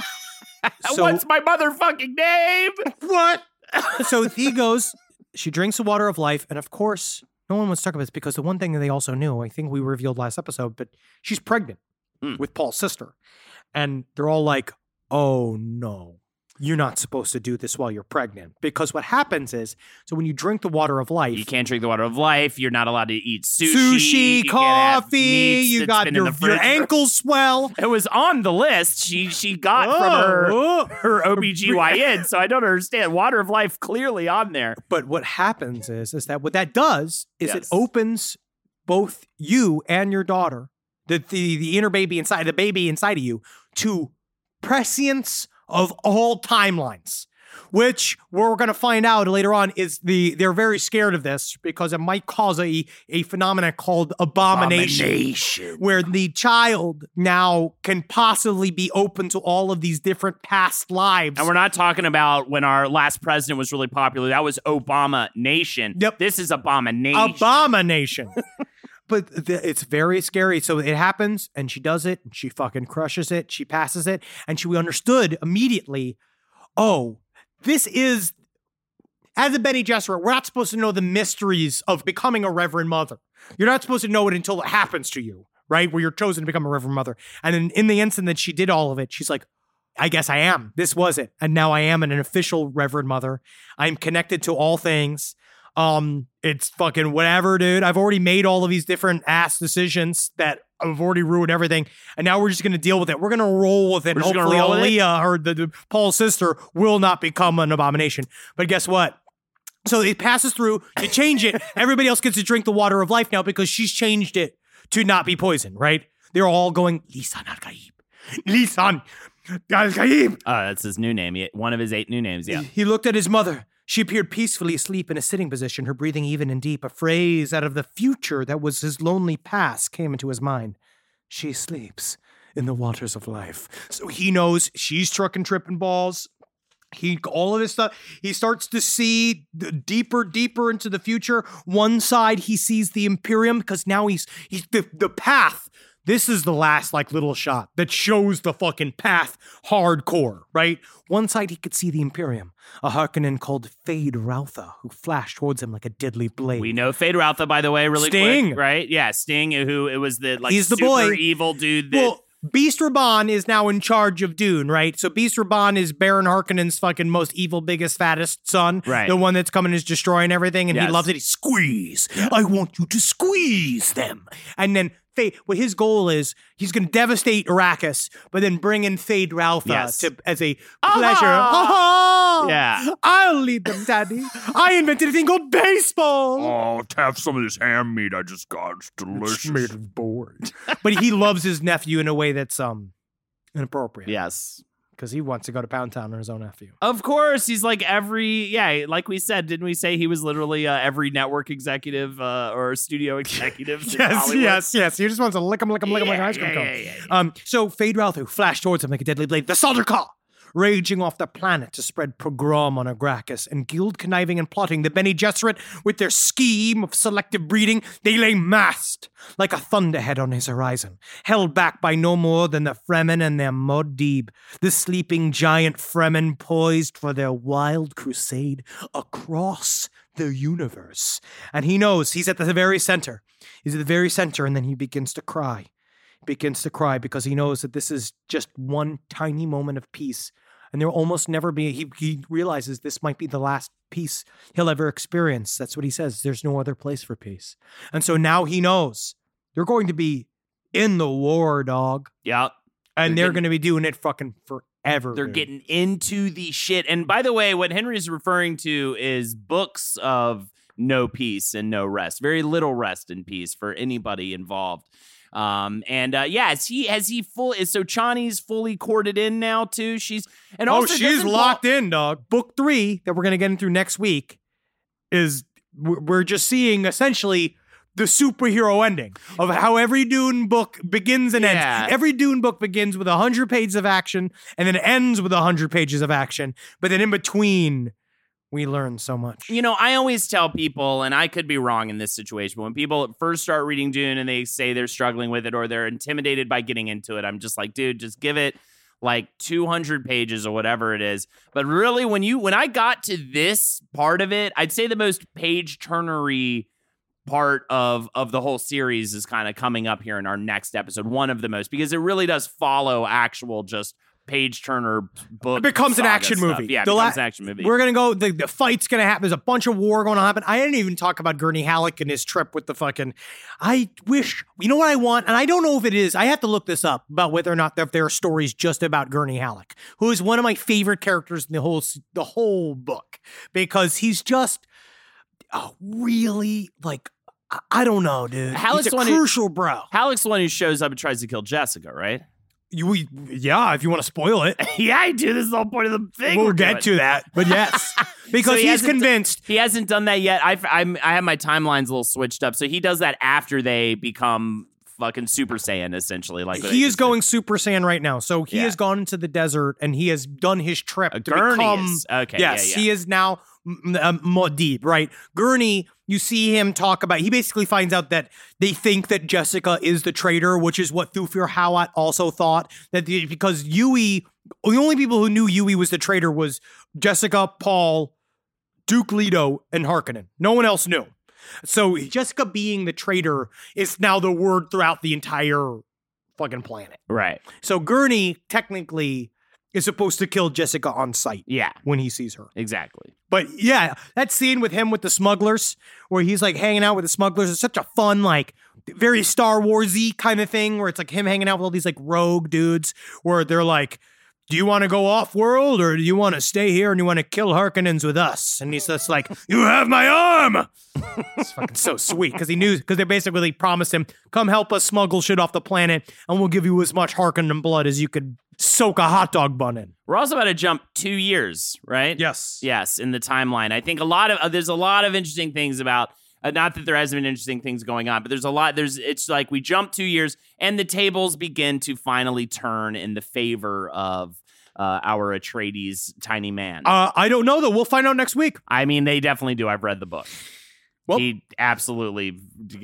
What's my motherfucking name? What? So he goes, she drinks the water of life, and of course, no one wants to talk about this because the one thing that they also knew, I think we revealed last episode, but she's pregnant. With Paul's sister. And they're all like, oh no, you're not supposed to do this while you're pregnant. Because what happens is, so when you drink the water of life. You can't drink the water of life. You're not allowed to eat sushi, coffee, you got your ankles swell. It was on the list she got from her OBGYN, so I don't understand. Water of life clearly on there. But what happens is that what that does is it opens both you and your daughter the inner baby inside of you, to prescience of all timelines, which we're going to find out later on they're very scared of this because it might cause a phenomenon called abomination, where the child now can possibly be open to all of these different past lives. And we're not talking about when our last president was really popular. That was Obama Nation. Yep. This is Abomination. Abomination. But it's very scary. So it happens, and she does it, and she fucking crushes it. She passes it, and we understood immediately, oh, this is, as a Bene Gesserit, we're not supposed to know the mysteries of becoming a Reverend Mother. You're not supposed to know it until it happens to you, right? Where you're chosen to become a Reverend Mother. And in the instant that she did all of it, she's like, I guess I am. This was it. And now I am an official Reverend Mother. I'm connected to all things. It's fucking whatever, dude. I've already made all of these different ass decisions that I've already ruined everything. And now we're just going to deal with it. We're going to roll with it. And hopefully Aaliyah, or the Paul's sister, will not become an abomination. But guess what? So it passes through. You change it. Everybody else gets to drink the water of life now because she's changed it to not be poison, right? They're all going, Lisan al-Gaib. Lisan al-Gaib. That's his new name. One of his 8 new names, yeah. He looked at his mother. She appeared peacefully asleep in a sitting position, her breathing even and deep. A phrase out of the future that was his lonely past came into his mind. She sleeps in the waters of life. So he knows she's trucking tripping balls. All of his stuff, he starts to see deeper into the future. One side, he sees the Imperium because now he's the path. This is the last little shot that shows the fucking path hardcore, right? One side he could see the Imperium, a Harkonnen called Feyd-Rautha, who flashed towards him like a deadly blade. We know Feyd-Rautha, by the way, really Sting. quick, right? Yeah, Sting, who it was he's the super boy. Evil dude. Well, Beast Raban is now in charge of Dune, right? So Beast Raban is Baron Harkonnen's fucking most evil, biggest, fattest son. Right. The one that's coming is destroying everything, and he loves it. He squeeze. Yeah. I want you to squeeze them. And then what his goal is, he's going to devastate Arrakis, but then bring in Feyd-Rautha as a pleasure. Yeah. I'll lead them, Daddy. I invented a thing called baseball. Oh, have some of this ham meat I just got. It's delicious. It's made of board. But he loves his nephew in a way that's inappropriate. Yes. Because he wants to go to Pound Town on his own nephew. Of course, he's like like we said, didn't we say he was literally every network executive or studio executive? Yes. He just wants to lick him like an ice cream cone. So Feyd-Rautha flashed towards him like a deadly blade. The Salderka! Raging off the planet to spread pogrom on Arrakis, and guild conniving and plotting, the Bene Gesserit, with their scheme of selective breeding, they lay massed like a thunderhead on his horizon, held back by no more than the Fremen and their Muad'Dib, the sleeping giant Fremen poised for their wild crusade across the universe. And he knows he's at the very center. He's at the very center, and then he begins to cry. Begins to cry because he knows that this is just one tiny moment of peace, and there will almost never be. He realizes this might be the last peace he'll ever experience. That's what he says. There's no other place for peace. And so now he knows they're going to be in the war, dog. Yep. And they're going to be doing it fucking forever. They're getting into the shit. And by the way, what Henry's referring to is books of no peace and no rest. Very little rest and peace for anybody involved. So Chani's fully corded in now too. She's locked in, dog. Book 3 that we're gonna get into next week is we're just seeing essentially the superhero ending of how every Dune book begins and ends. Every Dune book begins with 100 pages of action and then ends with 100 pages of action. But then in between, we learn so much. You know, I always tell people, and I could be wrong in this situation, but when people first start reading Dune and they say they're struggling with it or they're intimidated by getting into it, I'm just like, dude, just give it like 200 pages or whatever it is. But really, when I got to this part of it, I'd say the most page-turnery part of the whole series is kind of coming up here in our next episode. One of the most, because it really does follow actual just page turner book. It becomes an action stuff. movie. Yeah, it becomes an action movie. We're gonna go. The fight's gonna happen. There's a bunch of war going to happen. I didn't even talk about Gurney Halleck and his trip with the fucking. I wish, you know what I want, and I don't know if it is. I have to look this up about whether or not there are stories just about Gurney Halleck, who is one of my favorite characters in the whole book, because he's just a really I don't know, dude. Halleck's He's a one crucial bro. Halleck's the one who shows up and tries to kill Jessica, right? Yeah, if you want to spoil it. Yeah, I do. This is the whole point of the thing. We'll get to that, but yes. Because So he he's hasn't- convinced. He hasn't done that yet. I have my timelines a little switched up. So he does that after they become fucking Super Saiyan, essentially. Like He is going Super Saiyan right now. So he Yeah. has gone into the desert and he has done his trip to Gurney become. is- okay, Yes, yeah. he is now Muad'Dib, right? Gurney, you see him talk about. He basically finds out that they think that Jessica is the traitor, which is what Thufir Hawat also thought. Because Yui, the only people who knew Yui was the traitor was Jessica, Paul, Duke Leto, and Harkonnen. No one else knew. So Jessica being the traitor is now the word throughout the entire fucking planet. Right. So Gurney technically is supposed to kill Jessica on sight Yeah, when he sees her. exactly. But yeah, that scene with him with the smugglers, where he's like hanging out with the smugglers, is such a fun, like very Star Wars-y kind of thing, where it's like him hanging out with all these like rogue dudes, where they're like, do you want to go off-world, or do you want to stay here and you want to kill Harkonnens with us? And he's just like, you have my arm! It's fucking so sweet, because they basically promised him, come help us smuggle shit off the planet, and we'll give you as much Harkonnen blood as you could soak a hot dog bun in. We're also about to jump 2 years, right? Yes. Yes, in the timeline. I think there's a lot of interesting things about. Not that there hasn't been interesting things going on, but there's a lot. It's like we jump 2 years, and the tables begin to finally turn in the favor of our Atreides tiny man. I don't know, though. We'll find out next week. I mean, they definitely do. I've read the book. Well- He absolutely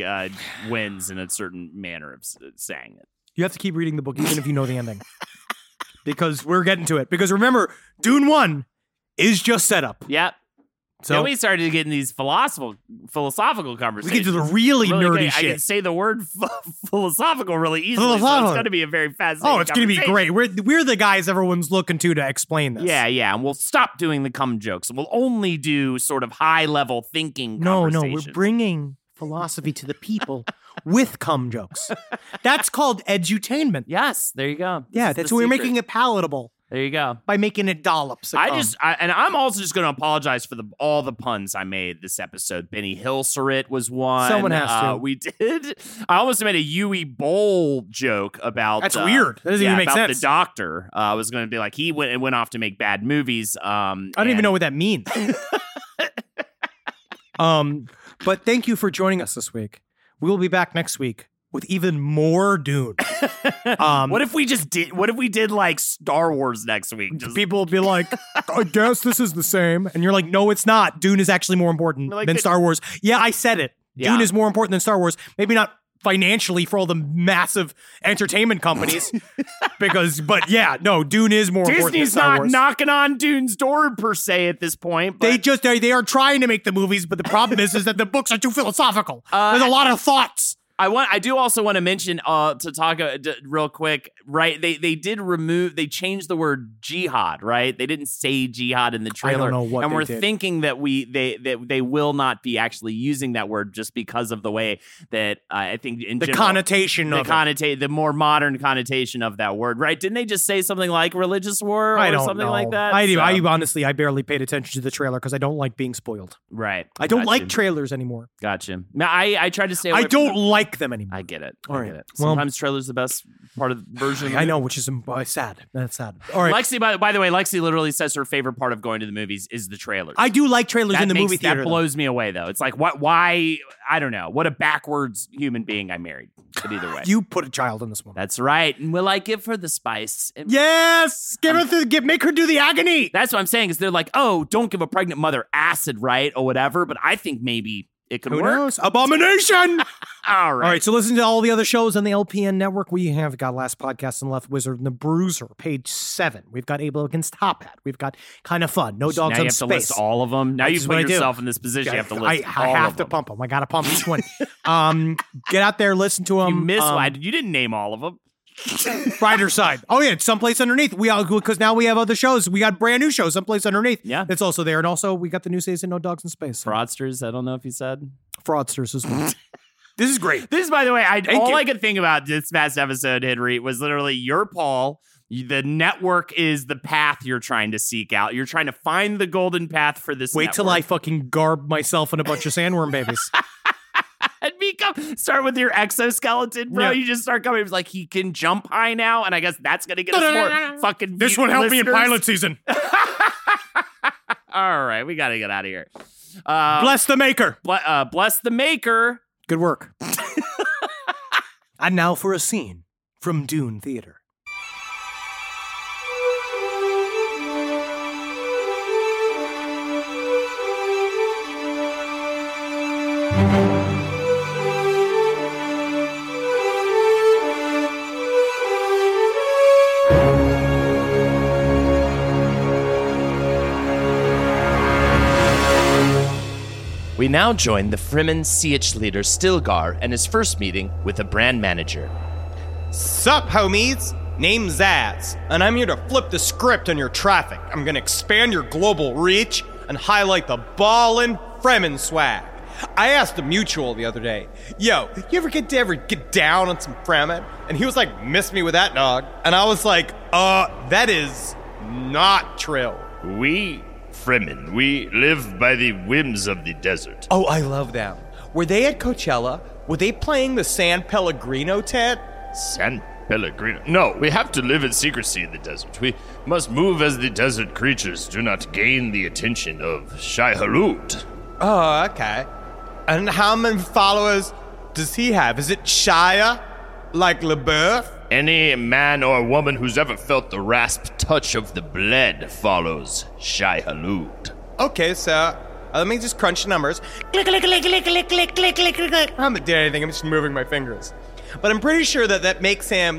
wins in a certain manner of saying it. You have to keep reading the book, even if you know the ending. Because we're getting to it. Because remember, Dune 1 is just set up. Yep. So Then we started to get in these philosophical we conversations. get to the really nerdy I shit. can say the word philosophical really easily, so Philosophical. it's going to be a very fascinating Oh, it's going to be conversation. great. We're the guys everyone's looking to explain this. Yeah, and we'll stop doing the cum jokes. We'll only do sort of high-level thinking No, we're conversations. bringing philosophy to the people with cum jokes. That's called edutainment. Yes, there you go. Yeah, This is that's the what we're secret. making it palatable There you go. by making it dollops. of cum. And I'm also just going to apologize for all the puns I made this episode. Benny Hill-Surratt was one. Someone has to. We did. I almost made a Yui Bowl joke about. That's weird. That doesn't even make about sense. The doctor. I was going to be like, he went off to make bad movies. I don't even know what that means. But thank you for joining us this week. We will be back next week with even more Dune. What if we did like Star Wars next week? Just People will be like, I guess this is the same. And you're like, no, it's not. Dune is actually more important Like than the- Star Wars. Yeah, I said it. Yeah. Dune is more important than Star Wars. Maybe not financially for all the massive entertainment companies. But yeah, no, Dune is more important than Disney's Star not Wars. knocking on Dune's door per se at this point. But They are trying to make the movies, but the problem is that the books are too philosophical. There's a lot of thoughts. I do also want to mention to talk real quick, right? They changed the word jihad, right? They didn't say jihad in the trailer. know what and they we're did. thinking that they will not be actually using that word just because of the way that I think in The general, connotation of it. the more modern connotation of that word, right? Didn't they just say something like religious war or I don't something know. like that? I So- honestly, I barely paid attention to the trailer because I don't like being spoiled. right. I don't Gotcha. like trailers anymore. Gotcha. Now, I tried to stay away I from don't them. like them anymore. I get it. All I right. get it. Well- Sometimes trailers the best part of the version. Of the I movie. know, which is sad. That's sad. All right. Lexi, by the way, Lexi literally says her favorite part of going to the movies is the trailers. I do like trailers in the movie theater. That blows me away, though. It's like, why? I don't know. What a backwards human being I married. But either way. You put a child in this one. That's right. And will I give her the spice? And Yes! Make her do the agony! That's what I'm saying is they're like, oh, don't give a pregnant mother acid, right? Or whatever. But I think maybe it could Who work. knows? Abomination! All All right. right, so listen to all the other shows on the LPN network. We have got Last Podcast and Left Wizard and The Bruiser, page 7. We've got Abel Against Top Hat. We've got Kind of Fun. No Dogs now on you have Space. to list all of them. Now That's you just put what I do. yourself in this position. You have to list I all have of to them. pump them. I got to pump each one. Get out there, listen to them. You missed one. You didn't name all of them. Brighter Side. Oh yeah, it's Someplace Underneath. Because now we have other shows. We got brand new shows, Someplace Underneath. Yeah. It's also there. And also we got the new season, No Dogs in Space. Fraudsters. I don't know if you said. Fraudsters as well. This is great. This, by the way, all you. I could think about this past episode, Henry, was literally you're Paul. The network is the path you're trying to seek out. You're trying to find the golden path for this Wait till I network. fucking garb myself in a bunch of sandworm babies. It'd be start with your exoskeleton, bro. Yeah. You just start coming. It's like he can jump high now, and I guess that's gonna get us more fucking. This one helped me in listeners. pilot season. All right, we gotta get out of here. Bless the maker. Bless the maker. Good work. And now for a scene from Dune Theater. We now join the Fremen CH leader Stilgar and his first meeting with a brand manager. Sup, homies? Name's Zaz, and I'm here to flip the script on your traffic. I'm gonna expand your global reach and highlight the ballin' Fremen swag. I asked a mutual the other day, yo, you ever get down on some Fremen? And he was like, miss me with that, dog. And I was like, that is not trill. We, Fremen, we live by the whims of the desert. Oh, I love them. Were they at Coachella? Were they playing the San Pellegrino tent? San Pellegrino. No, we have to live in secrecy in the desert. We must move as the desert creatures do not gain the attention of Shai-Hulud. Oh, okay. And how many followers does he have? Is it Shia? Like LeBeouf? Any man or woman who's ever felt the rasp touch of the blade follows Shai-Hulud. Okay, so let me just crunch the numbers. Click, click, click, click, click, click, click, click, click. I haven't done anything, I'm just moving my fingers. But I'm pretty sure that makes him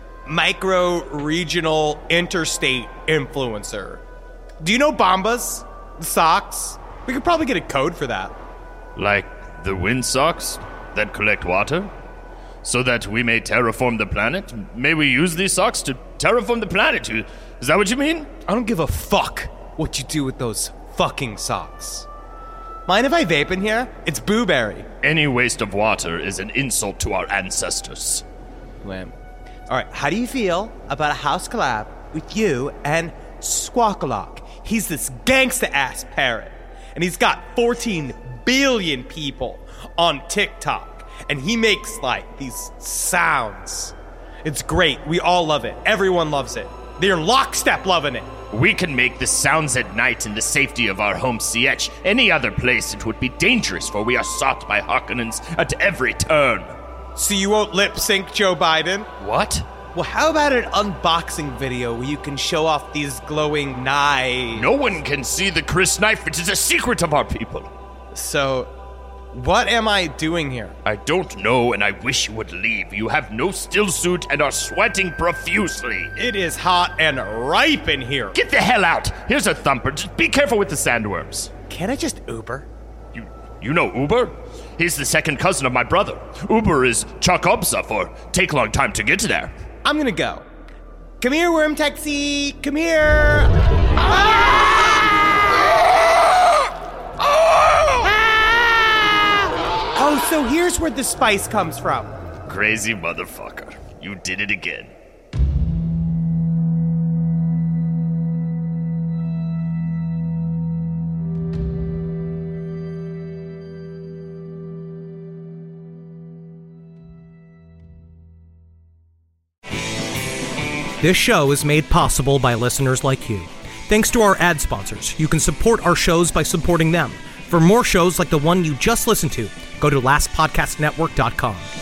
micro-regional interstate influencer. Do you know Bombas? The socks? We could probably get a code for that. Like the wind socks that collect water? So that we may terraform the planet? May we use these socks to terraform the planet? Is that what you mean? I don't give a fuck what you do with those fucking socks. Mind if I vape in here? It's Booberry. Any waste of water is an insult to our ancestors. Lamb. Alright, how do you feel about a house collab with you and Squawkalock? He's this gangsta-ass parrot, and he's got 14 billion people on TikTok. And he makes, like, these sounds. It's great. We all love it. Everyone loves it. They're lockstep loving it. We can make the sounds at night in the safety of our home CH. Any other place it would be dangerous, for we are sought by Harkonnens at every turn. So you won't lip-sync Joe Biden? What? Well, how about an unboxing video where you can show off these glowing knives? No one can see the Chris knife. It is a secret of our people. So, what am I doing here? I don't know, and I wish you would leave. You have no still suit and are sweating profusely. It is hot and ripe in here. Get the hell out. Here's a thumper. Just be careful with the sandworms. Can I just Uber? You know Uber? He's the second cousin of my brother. Uber is Chakobsa for take long time to get there. I'm gonna go. Come here, worm taxi. Come here. Oh, so here's where the spice comes from. Crazy motherfucker. You did it again. This show is made possible by listeners like you. Thanks to our ad sponsors, you can support our shows by supporting them. For more shows like the one you just listened to, go to lastpodcastnetwork.com.